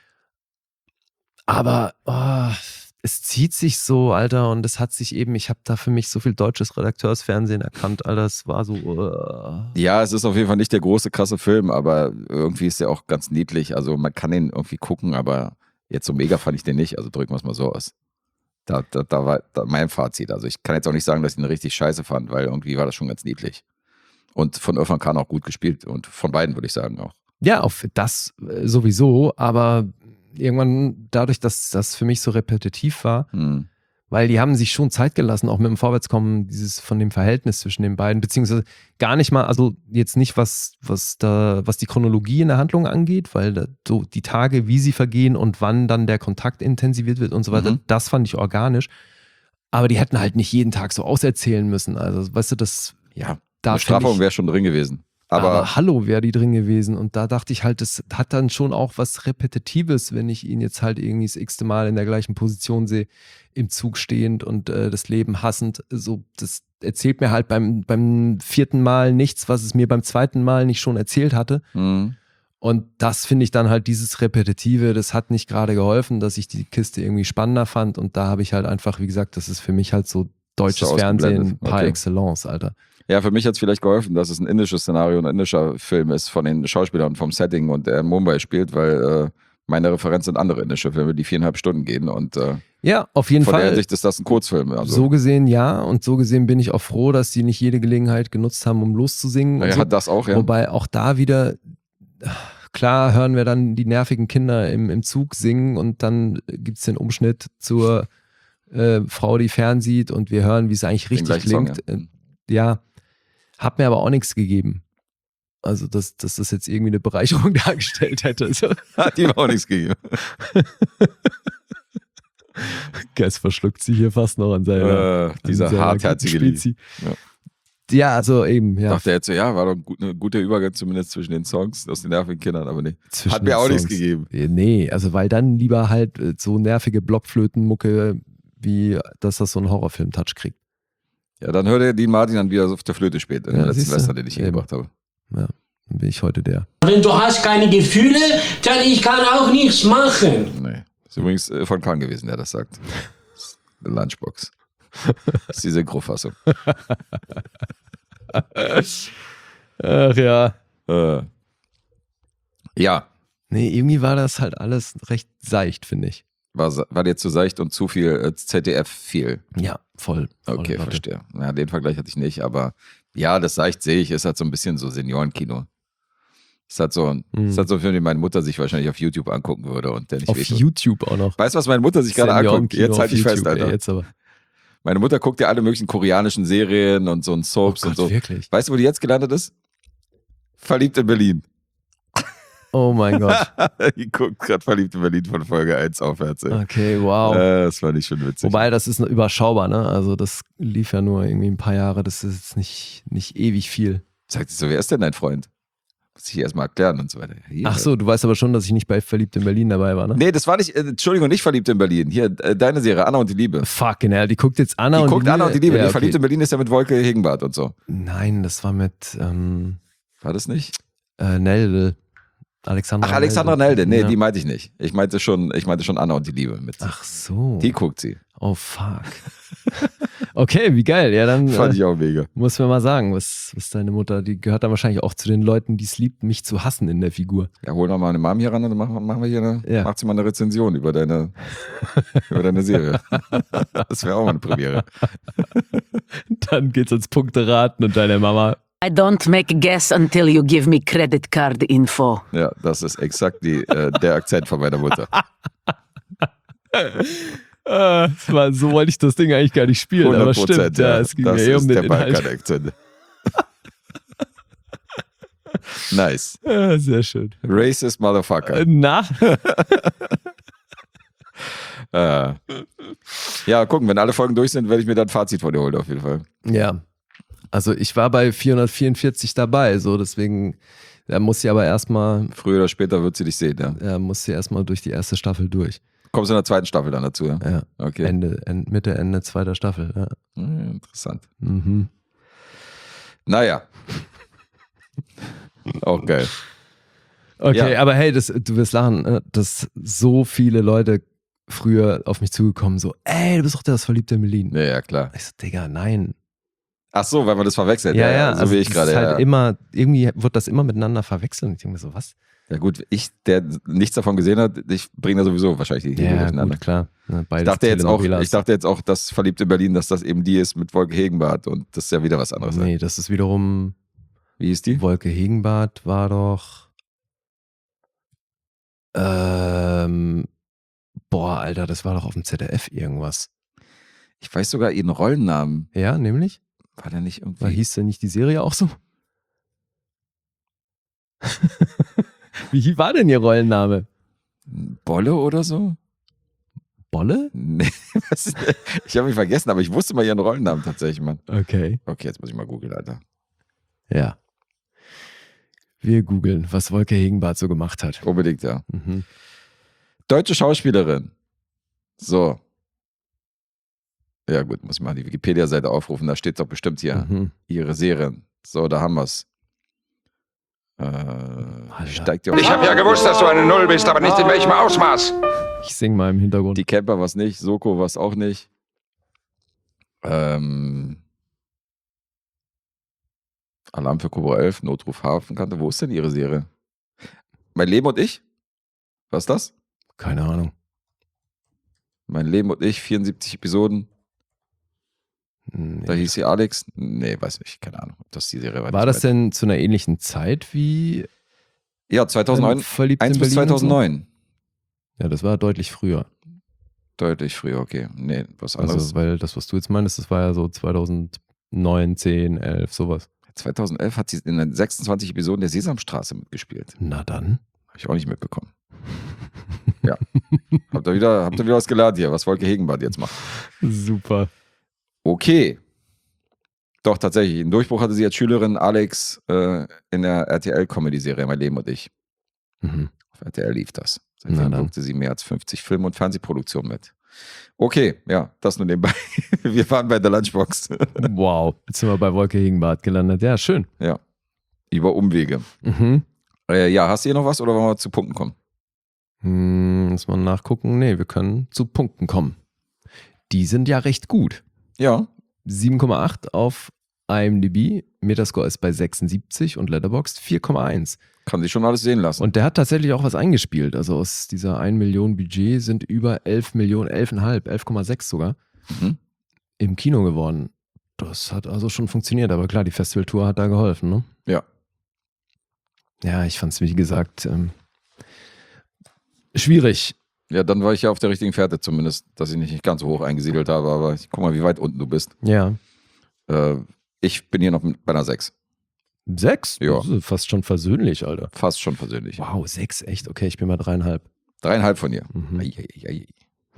Aber oh, es zieht sich so, Alter, und es hat sich eben, ich habe da für mich so viel deutsches Redakteursfernsehen erkannt, Alter, es war so. Uh. Ja, es ist auf jeden Fall nicht der große, krasse Film, aber irgendwie ist der auch ganz niedlich. Also man kann ihn irgendwie gucken, aber jetzt so mega fand ich den nicht. Also drücken wir es mal so aus. Da, da, da war da mein Fazit. Also ich kann jetzt auch nicht sagen, dass ich ihn richtig scheiße fand, weil irgendwie war das schon ganz niedlich. Und von Özcan Khan auch gut gespielt und von beiden würde ich sagen auch. Ja, auf das äh, sowieso, aber irgendwann dadurch, dass das für mich so repetitiv war, Hm. weil die haben sich schon Zeit gelassen, auch mit dem Vorwärtskommen dieses von dem Verhältnis zwischen den beiden, beziehungsweise gar nicht mal, also jetzt nicht was, was da, was die Chronologie in der Handlung angeht, weil da, so die Tage, wie sie vergehen und wann dann der Kontakt intensiviert wird und so weiter, Mhm. das fand ich organisch. Aber die hätten halt nicht jeden Tag so auserzählen müssen. Also, weißt du, das Ja, da eine find Strafung ich- wäre schon drin gewesen. Aber, aber hallo, wäre die drin gewesen. Und da dachte ich halt, das hat dann schon auch was Repetitives, wenn ich ihn jetzt halt irgendwie das x-te Mal in der gleichen Position sehe, im Zug stehend und äh, das Leben hassend. So, das erzählt mir halt beim, beim vierten Mal nichts, was es mir beim zweiten Mal nicht schon erzählt hatte. hm. Und das finde ich dann halt dieses Repetitive, das hat nicht gerade geholfen, dass ich die Kiste irgendwie spannender fand. Und da habe ich halt einfach, wie gesagt, das ist für mich halt so deutsches Ist so Fernsehen ausgeblendet. par Okay. excellence, Alter. Ja, für mich hat es vielleicht geholfen, dass es ein indisches Szenario, ein indischer Film ist von den Schauspielern, vom Setting und er in Mumbai spielt, weil äh, meine Referenz sind andere indische Filme, die viereinhalb Stunden gehen und äh, Ja, auf jeden von der Fall. Hinsicht ist das ein Kurzfilm. Also, So gesehen ja, und so gesehen bin ich auch froh, dass sie nicht jede Gelegenheit genutzt haben, um loszusingen. und ja, so. das auch, ja. Wobei auch da wieder, klar hören wir dann die nervigen Kinder im, im Zug singen und dann gibt es den Umschnitt zur äh, Frau, die fernsieht und wir hören, wie es eigentlich Den richtig gleichen Song, klingt. ja. Äh, ja, hat mir aber auch nichts gegeben. Also, dass, dass das jetzt irgendwie eine Bereicherung dargestellt hätte. So. Hat ihm auch nichts gegeben. Guess verschluckt sich hier fast noch an seiner, Äh, dieser an seiner hartherzige guten Lied. Spezi. Ja. Ja, also eben, ja. Dachte er jetzt so, ja, war doch ein gut- ein guter Übergang zumindest zwischen den Songs aus den nervigen Kindern, aber nee. Zwischen Hat mir den auch nichts Songs. gegeben. Äh, Nee, also weil dann lieber halt äh, so nervige Blockflötenmucke, wie dass das so einen Horrorfilm-Touch kriegt. Ja, dann hört er Dean Martin dann wieder so auf der Flöte spielt, in Ja, der letzten siehst du. Western, den ich Eben. hingebracht habe. Ja, dann bin ich heute der. Wenn du hast keine Gefühle, dann ich kann auch nichts machen. Nee. Das ist übrigens äh, von Kahn gewesen, der das sagt. The Lunchbox. Das ist die Synchrofassung. Ach ja. Äh. Ja, Nee, irgendwie war das halt alles recht seicht, finde ich. war, war dir zu seicht und zu viel äh, Z D F viel. Ja, voll. voll Okay, Leute. verstehe. Ja, den Vergleich hatte ich nicht, aber ja, das seicht sehe ich, ist halt so ein bisschen so Seniorenkino. Ist halt so ein, Mhm. ist halt so ein Film, den meine Mutter sich wahrscheinlich auf YouTube angucken würde und der nicht Auf wehtut. YouTube auch noch. Weißt du, was meine Mutter sich gerade anguckt? Seniorenkino Jetzt halt auf dich fest, YouTube, Alter. ey, jetzt aber. Meine Mutter guckt ja alle möglichen koreanischen Serien und so ein Soaps Oh und Gott, so. wirklich? Weißt du, wo die jetzt gelandet ist? Verliebt in Berlin. Oh mein Gott. Die guckt gerade verliebt in Berlin von Folge eins aufwärts. Ey. Okay, wow. Äh, das fand ich schon witzig. Wobei, das ist überschaubar, ne? Also das lief ja nur irgendwie ein paar Jahre, das ist jetzt nicht, nicht ewig viel. Sagt sie so, wer ist denn dein Freund? Muss ich erstmal erklären und so weiter. Hier. Ach so, du weißt aber schon, dass ich nicht bei Verliebt in Berlin dabei war, ne? Nee, das war nicht, äh, Entschuldigung, nicht Verliebt in Berlin. Hier, äh, deine Serie, Anna und die Liebe. Fucking hell, die guckt jetzt Anna Die und guckt die Anna und die Liebe. Ja, Die okay. Verliebt in Berlin ist ja mit Wolke Hegenbart und so. Nein, das war mit ähm, War das nicht? äh, Nelde. Alexandra Ach, Alexandra Nelde. Nee, Ja. die meinte ich nicht. Ich meinte schon, ich meinte schon Anna und die Liebe mit. Ach so. Die guckt sie. Oh fuck. Okay, wie geil. Ja, dann Fand äh, ich auch mega. muss mir mal sagen, was, was deine Mutter, die gehört dann wahrscheinlich auch zu den Leuten, die es liebt, mich zu hassen in der Figur. Ja, holen wir mal eine Mom hier ran und dann machen, machen wir hier eine, Ja. macht sie mal eine Rezension über deine, über deine Serie. Das wäre auch mal eine Premiere. Dann geht's ans Punkteraten und deine Mama. I don't make a guess until you give me credit card info. Ja, das ist exakt die, äh, der Akzent von meiner Mutter. Äh, das war, so wollte ich das Ding eigentlich gar nicht spielen, aber stimmt. Ja, es ging das mir eh ist um den der Inhalt. Balkan-Akzent. Nice. Ja, sehr schön. Racist Motherfucker. Äh, Na? Äh. Ja, gucken, wenn alle Folgen durch sind, werde ich mir dann ein Fazit von dir holen, auf jeden Fall. Ja. Also ich war bei vierhundertvierundvierzig dabei, so deswegen, da muss sie aber erstmal, Früher oder später wird sie dich sehen, ja. ja, muss sie erstmal durch die erste Staffel durch. Kommst du in der zweiten Staffel dann dazu, ja? Ja. Okay. Ende, Ende, Mitte, Ende zweiter Staffel, ja. Hm, interessant. Mhm. Naja. Auch geil. Okay, Ja. aber hey, das, du wirst lachen, äh, dass so viele Leute früher auf mich zugekommen, so, ey, du bist doch der, das Verliebte in Berlin. Ja, ja, klar. Ich so, Digga, nein. Ach so, weil man das verwechselt. Ja, ja, so also wie ich das gerade. ist halt Ja, ja. immer, irgendwie wird das immer miteinander verwechselt. Und ich denke mir so, was? ja gut, ich, der nichts davon gesehen hat, ich bringe da sowieso wahrscheinlich die Hebel Ja, durcheinander. gut, klar. Ja, Ich beides dachte, jetzt auch, Telenovelas. ich dachte jetzt auch, dass Verliebt in Berlin, dass das eben die ist mit Wolke Hegenbart und das ist ja wieder was anderes. Nee, das ist wiederum, Wie ist die? Wolke Hegenbart war doch, ähm, boah, Alter, das war doch auf dem Z D F irgendwas. Ich weiß sogar ihren Rollennamen. Ja, nämlich? War der nicht irgendwie? Weil hieß denn nicht die Serie auch so? Wie war denn ihr Rollenname? Bolle oder so? Bolle? Nee, was- ich habe ihn vergessen, aber ich wusste mal ihren Rollennamen tatsächlich, Mann. Okay. Okay, jetzt muss ich mal googeln, Alter. Ja. Wir googeln, was Wolke Hegenbart so gemacht hat. Unbedingt, ja. Mhm. Deutsche Schauspielerin. So. Ja gut, muss ich mal die Wikipedia-Seite aufrufen, da steht doch bestimmt hier Mhm. ihre Serien. So, da haben wir's. Äh, steigt ja Ich habe ja gewusst, dass du eine Null bist, aber nicht in welchem Ausmaß. Ich sing mal im Hintergrund. Die Camper was nicht, Soko was auch nicht. Ähm, Alarm für Cobra elf, Notruf Hafenkante. Wo ist denn ihre Serie? Mein Leben und ich? Was ist das? Keine Ahnung. Mein Leben und ich, vierundsiebzig Episoden. Nee. Da hieß sie Alex. Nee, weiß nicht, keine Ahnung, ob das die Serie war. War das denn zu einer ähnlichen Zeit wie Ja, zweitausendneun. ähm, Verliebt eins in bis Berlin und so? zweitausendneun. Ja, das war deutlich früher. Deutlich früher, okay. Nee, was anderes. Also, weil das, was du jetzt meinst, das war ja so zweitausendneun, zehn, elf, sowas. zweitausendelf hat sie in den sechsundzwanzig Episoden der Sesamstraße mitgespielt. Na dann. Habe ich auch nicht mitbekommen. Ja. Habt ihr wieder, habt ihr wieder was gelernt hier, was Wolke Hegenbart jetzt macht? Super. Okay. Doch, tatsächlich. Einen Durchbruch hatte sie als Schülerin Alex äh, in der R T L-Comedy-Serie Mein Leben und ich. Mhm. Auf R T L lief das. Na Seitdem dann. wirkte sie mehr als fünfzig Film- und Fernsehproduktionen mit. Okay, ja, das nur nebenbei. Wir waren bei der Lunchbox. Wow. Jetzt sind wir bei Wolke Hegenbart gelandet. Ja, schön. Ja. Über Umwege. Mhm. Äh, ja, hast du hier noch was oder wollen wir zu Punkten kommen? Hm, muss man nachgucken. Nee, wir können zu Punkten kommen. Die sind ja recht gut. Ja. sieben Komma acht auf IMDb. Metascore ist bei sechsundsiebzig und Letterboxd vier Komma eins. Kann sich schon alles sehen lassen. Und der hat tatsächlich auch was eingespielt. Also aus dieser eine Million Budget sind über elf Millionen, elf Komma fünf, elf Komma sechs sogar Mhm. im Kino geworden. Das hat also schon funktioniert. Aber klar, die Festivaltour hat da geholfen, ne? Ja. Ja, ich fand es, wie gesagt, ähm, schwierig. Ja, dann war ich ja auf der richtigen Fährte zumindest, dass ich nicht, nicht ganz so hoch eingesiedelt habe, aber ich guck mal, wie weit unten du bist. Ja, Äh, ich bin hier noch bei einer sechs. Sechs? Ja. Das ist fast schon versöhnlich, Alter. Fast schon persönlich. Wow, sechs, echt? Okay, ich bin mal dreieinhalb. Dreieinhalb von dir. Mhm. Ei, ei, ei.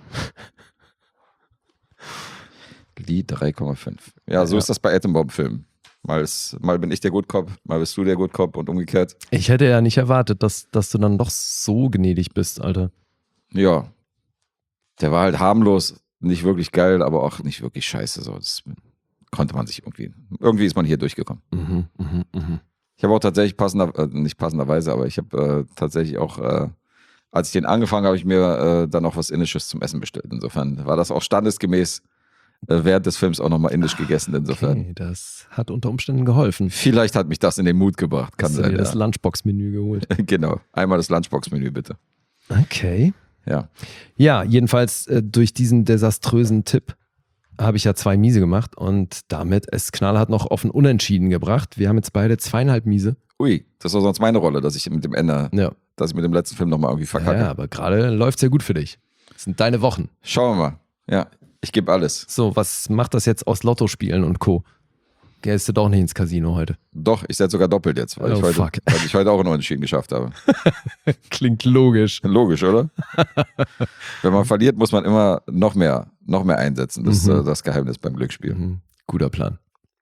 Die drei Komma fünf. Ja, so Ja. ist das bei Attenbomb-Filmen. Mal, ist, mal bin ich der Good Cop, mal bist du der Good Cop und umgekehrt. Ich hätte ja nicht erwartet, dass, dass du dann doch so gnädig bist, Alter. Ja. Der war halt harmlos, nicht wirklich geil, aber auch nicht wirklich scheiße. So. Das konnte man sich irgendwie. Irgendwie ist man hier durchgekommen. Mhm, mhm, mhm. Ich habe auch tatsächlich passender, äh, nicht passenderweise, aber ich habe äh, tatsächlich auch, äh, als ich den angefangen habe, habe ich mir äh, dann auch was Indisches zum Essen bestellt. Insofern war das auch standesgemäß äh, während des Films auch nochmal indisch gegessen. Insofern. Okay, das hat unter Umständen geholfen. Vielleicht hat mich das in den Mut gebracht. Kann Hast du sein. dir das Ja. Lunchbox-Menü geholt? Genau. Einmal das Lunchbox-Menü, bitte. Okay. Ja. Ja, jedenfalls äh, durch diesen desaströsen Tipp habe ich ja zwei Miese gemacht und damit es knallhart noch auf ein Unentschieden gebracht. Wir haben jetzt beide zweieinhalb Miese. Ui, das war sonst meine Rolle, dass ich mit dem Ende, Ja, dass ich mit dem letzten Film nochmal irgendwie verkacke. ja aber gerade läuft es ja gut für dich. Das sind deine Wochen. Schauen wir mal. Ja, ich gebe alles. So, was macht das jetzt aus Lottospielen und Co.? Gehst du doch nicht ins Casino heute? Doch, ich setze sogar doppelt jetzt, weil, Oh, ich, heute, fuck. weil ich heute auch einen Unentschieden geschafft habe. Klingt logisch. Logisch, oder? Wenn man verliert, muss man immer noch mehr, noch mehr einsetzen. Das ist Mhm. äh, das Geheimnis beim Glücksspiel. Mhm. Guter Plan.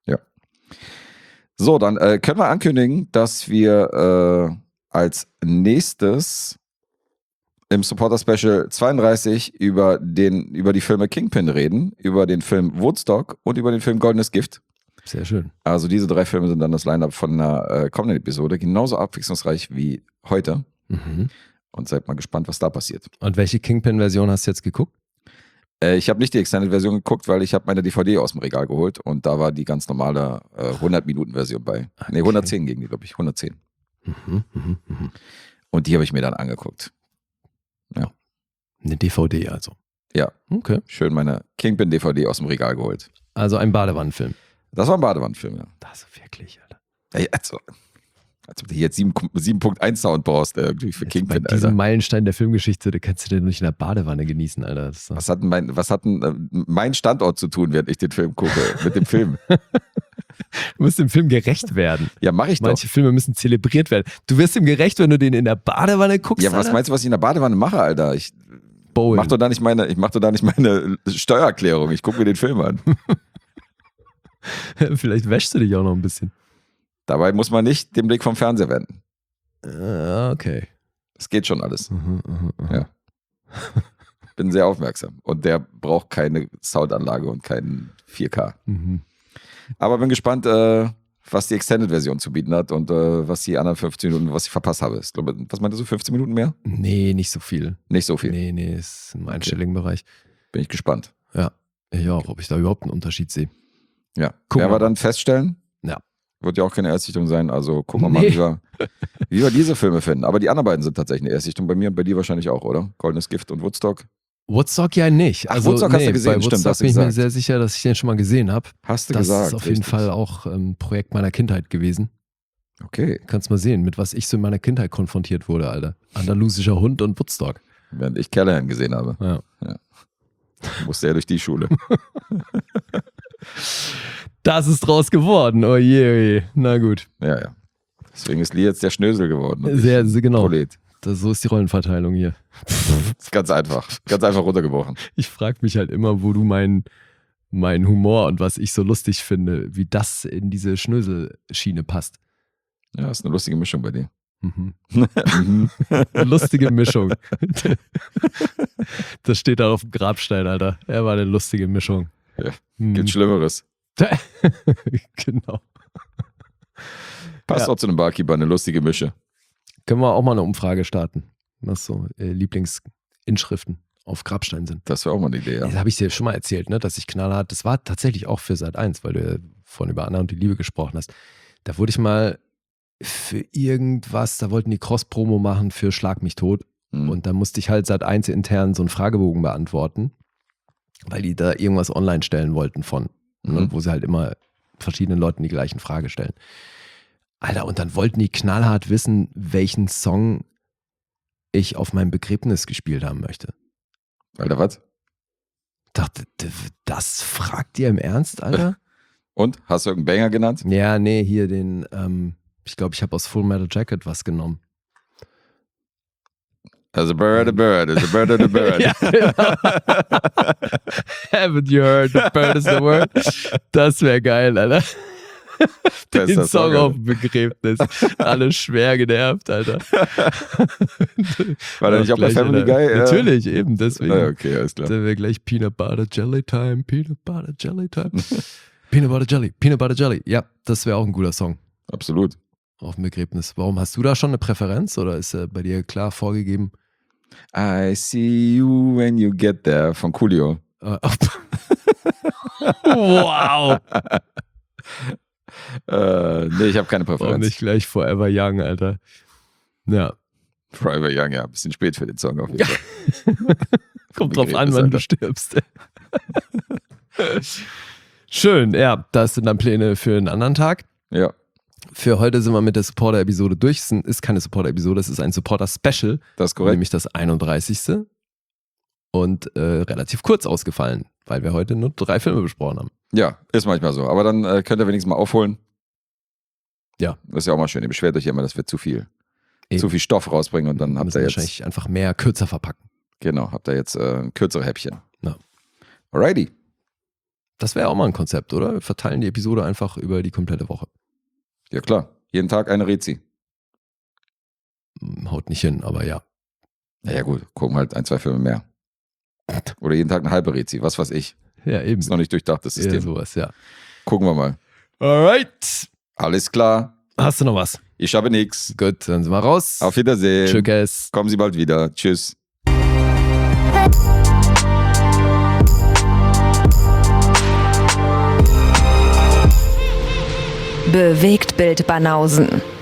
So, dann äh, können wir ankündigen, dass wir äh, als nächstes im Supporter-Special zweiunddreißig über, den, über die Filme Kingpin reden, über den Film Woodstock und über den Film Goldenes Gift. Sehr schön. Also diese drei Filme sind dann das Line-Up von einer äh, kommenden Episode, genauso abwechslungsreich wie heute. Mhm. Und seid mal gespannt, was da passiert. Und welche Kingpin-Version hast du jetzt geguckt? Äh, ich habe nicht die Extended-Version geguckt, weil ich habe meine D V D aus dem Regal geholt und da war die ganz normale äh, hundert-Minuten-Version bei. Okay. Nee, hundertzehn gegen die, glaube ich. hundertzehn. Mhm, mhm, mhm. Und die habe ich mir dann angeguckt. Eine D V D also. Ja, Okay. schön meine Kingpin-D V D aus dem Regal geholt. Also ein Badewannenfilm. Das war ein Badewannenfilm, ja. Das ist wirklich, Alter. Ey, also, als ob du hier jetzt sieben Punkt eins Sound brauchst, äh, irgendwie für Jetzt Kingpin, bei diesem Alter. Meilenstein der Filmgeschichte, da kannst du den nicht in der Badewanne genießen, Alter. Das ist doch- Was hat denn mein, was hat denn, äh, mein Standort zu tun, während ich den Film gucke, mit dem Film? Du musst dem Film gerecht werden. Ja, mach ich doch. Manche Filme müssen zelebriert werden. Du wirst ihm gerecht, wenn du den in der Badewanne guckst. Ja, was Alter? meinst du, was ich in der Badewanne mache, Alter? Ich Bowlen. mach doch da nicht meine, ich mach doch da nicht meine Steuererklärung. Ich gucke mir den Film an. Vielleicht wäschst du dich auch noch ein bisschen. Dabei muss man nicht den Blick vom Fernseher wenden. Ah, okay. Das geht schon alles. Mhm, mhm, mhm. Ja. Bin sehr aufmerksam. Und der braucht keine Soundanlage und keinen vier K. Mhm. Aber bin gespannt, äh, was die Extended-Version zu bieten hat und äh, was die anderen fünfzehn Minuten, was ich verpasst habe. Ich glaube, was meinte du, fünfzehn Minuten mehr? Nee, nicht so viel. Nicht so viel. Nee, nee, ist im einstelligen Bereich. Bin ich gespannt. Ja. Ich auch, ob ich da überhaupt einen Unterschied sehe. Ja. Gucken Werden wir wir dann feststellen. Ja. Wird ja auch keine Erstsichtung sein, also gucken wir mal, Nee. wie wir, wie wir diese Filme finden. Aber die anderen beiden sind tatsächlich eine Erstsichtung. Bei mir und bei dir wahrscheinlich auch, oder? Goldenes Gift und Woodstock. Woodstock ja nicht. Ach, Also, Woodstock hast nee, du gesehen, bei stimmt, Woodstock hast du bin ich mir gesagt. sehr sicher, dass ich den schon mal gesehen habe. Hast du Das gesagt. ist auf jeden richtig. Fall auch ein Projekt meiner Kindheit gewesen. Okay. Kannst mal sehen, mit was ich so in meiner Kindheit konfrontiert wurde, Alter. Andalusischer Hund und Woodstock. Während ich Callahan gesehen habe. Ja. Musste er durch die Schule. Das ist draus geworden. Oh je, oh je. Na gut. Ja, ja. Deswegen ist Lee jetzt der Schnösel geworden. und Sehr, nicht sehr genau. Prolet. Das, so ist die Rollenverteilung hier. Ist ganz einfach. Ganz einfach runtergebrochen. Ich frage mich halt immer, wo du meinen mein Humor und was ich so lustig finde, wie das in diese Schnöselschiene passt. Ja, ist eine lustige Mischung bei dir. Mhm. Mhm. Lustige Mischung. Das steht da auf dem Grabstein, Alter. Er war eine lustige Mischung. Ja, Mhm. Gibt Schlimmeres. Genau. Passt Ja. auch zu einem Barkeeper, eine lustige Mische. Können wir auch mal eine Umfrage starten, was so äh, Lieblingsinschriften auf Grabstein sind. Das wäre auch mal eine Idee, ja. Das habe ich dir schon mal erzählt, ne, dass ich knallhart, das war tatsächlich auch für Sat eins, weil du ja vorhin über Anna und die Liebe gesprochen hast. Da wurde ich mal für irgendwas, da wollten die Cross-Promo machen für Schlag mich tot. Mhm. Und da musste ich halt Sat eins intern so einen Fragebogen beantworten, weil die da irgendwas online stellen wollten von, ne, Mhm. wo sie halt immer verschiedenen Leuten die gleichen Frage stellen. Alter, und dann wollten die knallhart wissen, welchen Song ich auf meinem Begräbnis gespielt haben möchte. Alter, was? Dachte, d- das fragt ihr im Ernst, Alter? Und? Hast du irgendeinen Banger genannt? Ja, nee, hier den, ähm, ich glaube, ich habe aus Full Metal Jacket was genommen. As a bird, a bird, as a bird, a bird. Ja, genau. Haven't you heard, the bird is the word? Das wäre geil, Alter. Den Bester Song Song, auf dem Begräbnis. Alle schwer genervt, Alter. War der nicht auch bei Gleich, Family Alter. Guy? Ja. Natürlich, eben, deswegen. Ah, okay, alles klar. Da wäre gleich Peanut Butter Jelly Time, Peanut Butter Jelly Time. Peanut Butter Jelly, Peanut Butter Jelly. Ja, das wäre auch ein guter Song. Absolut. Auf dem Begräbnis. Warum, hast du da schon eine Präferenz oder ist er bei dir klar vorgegeben? I see you when you get there von Coolio. Äh, wow! äh, nee, ich habe keine Warum Präferenz. nicht gleich Forever Young, Alter? Ja. Forever Young, ja. Bisschen spät für den Song auf jeden Fall. Kommt drauf an, Begräbnis, wann du Alter. stirbst. Schön, ja. Das sind dann Pläne für einen anderen Tag. Ja. Für heute sind wir mit der Supporter-Episode durch. Es ist keine Supporter-Episode, es ist ein Supporter-Special. Das ist korrekt. Nämlich das einunddreißigste Und äh, relativ kurz ausgefallen, weil wir heute nur drei Filme besprochen haben. Ja, ist manchmal so. Aber dann äh, könnt ihr wenigstens mal aufholen. Ja. Das ist ja auch mal schön. Ihr beschwert euch ja immer, dass wir zu viel, Eben. zu viel Stoff rausbringen und dann Wir habt müssen ihr jetzt, wahrscheinlich einfach mehr kürzer verpacken. genau, habt ihr jetzt äh, ein kürzere Häppchen. Ja. Alrighty. Das wäre auch mal ein Konzept, oder? Wir verteilen die Episode einfach über die komplette Woche. Ja klar. Jeden Tag eine Rezi. Hm, Haut nicht hin, aber ja. Naja gut, gucken halt ein, zwei Filme mehr. Oder jeden Tag eine halbe Rezi, was weiß ich. Ja, eben. Ist noch nicht durchdacht, das Ja, System. sowas, ja. Gucken wir mal. Alright. Alles klar. Hast du noch was? Ich habe nichts. Gut, dann sind wir raus. Auf Wiedersehen. Tschüss. Kommen Sie bald wieder. Tschüss. Bewegt Bild Banausen.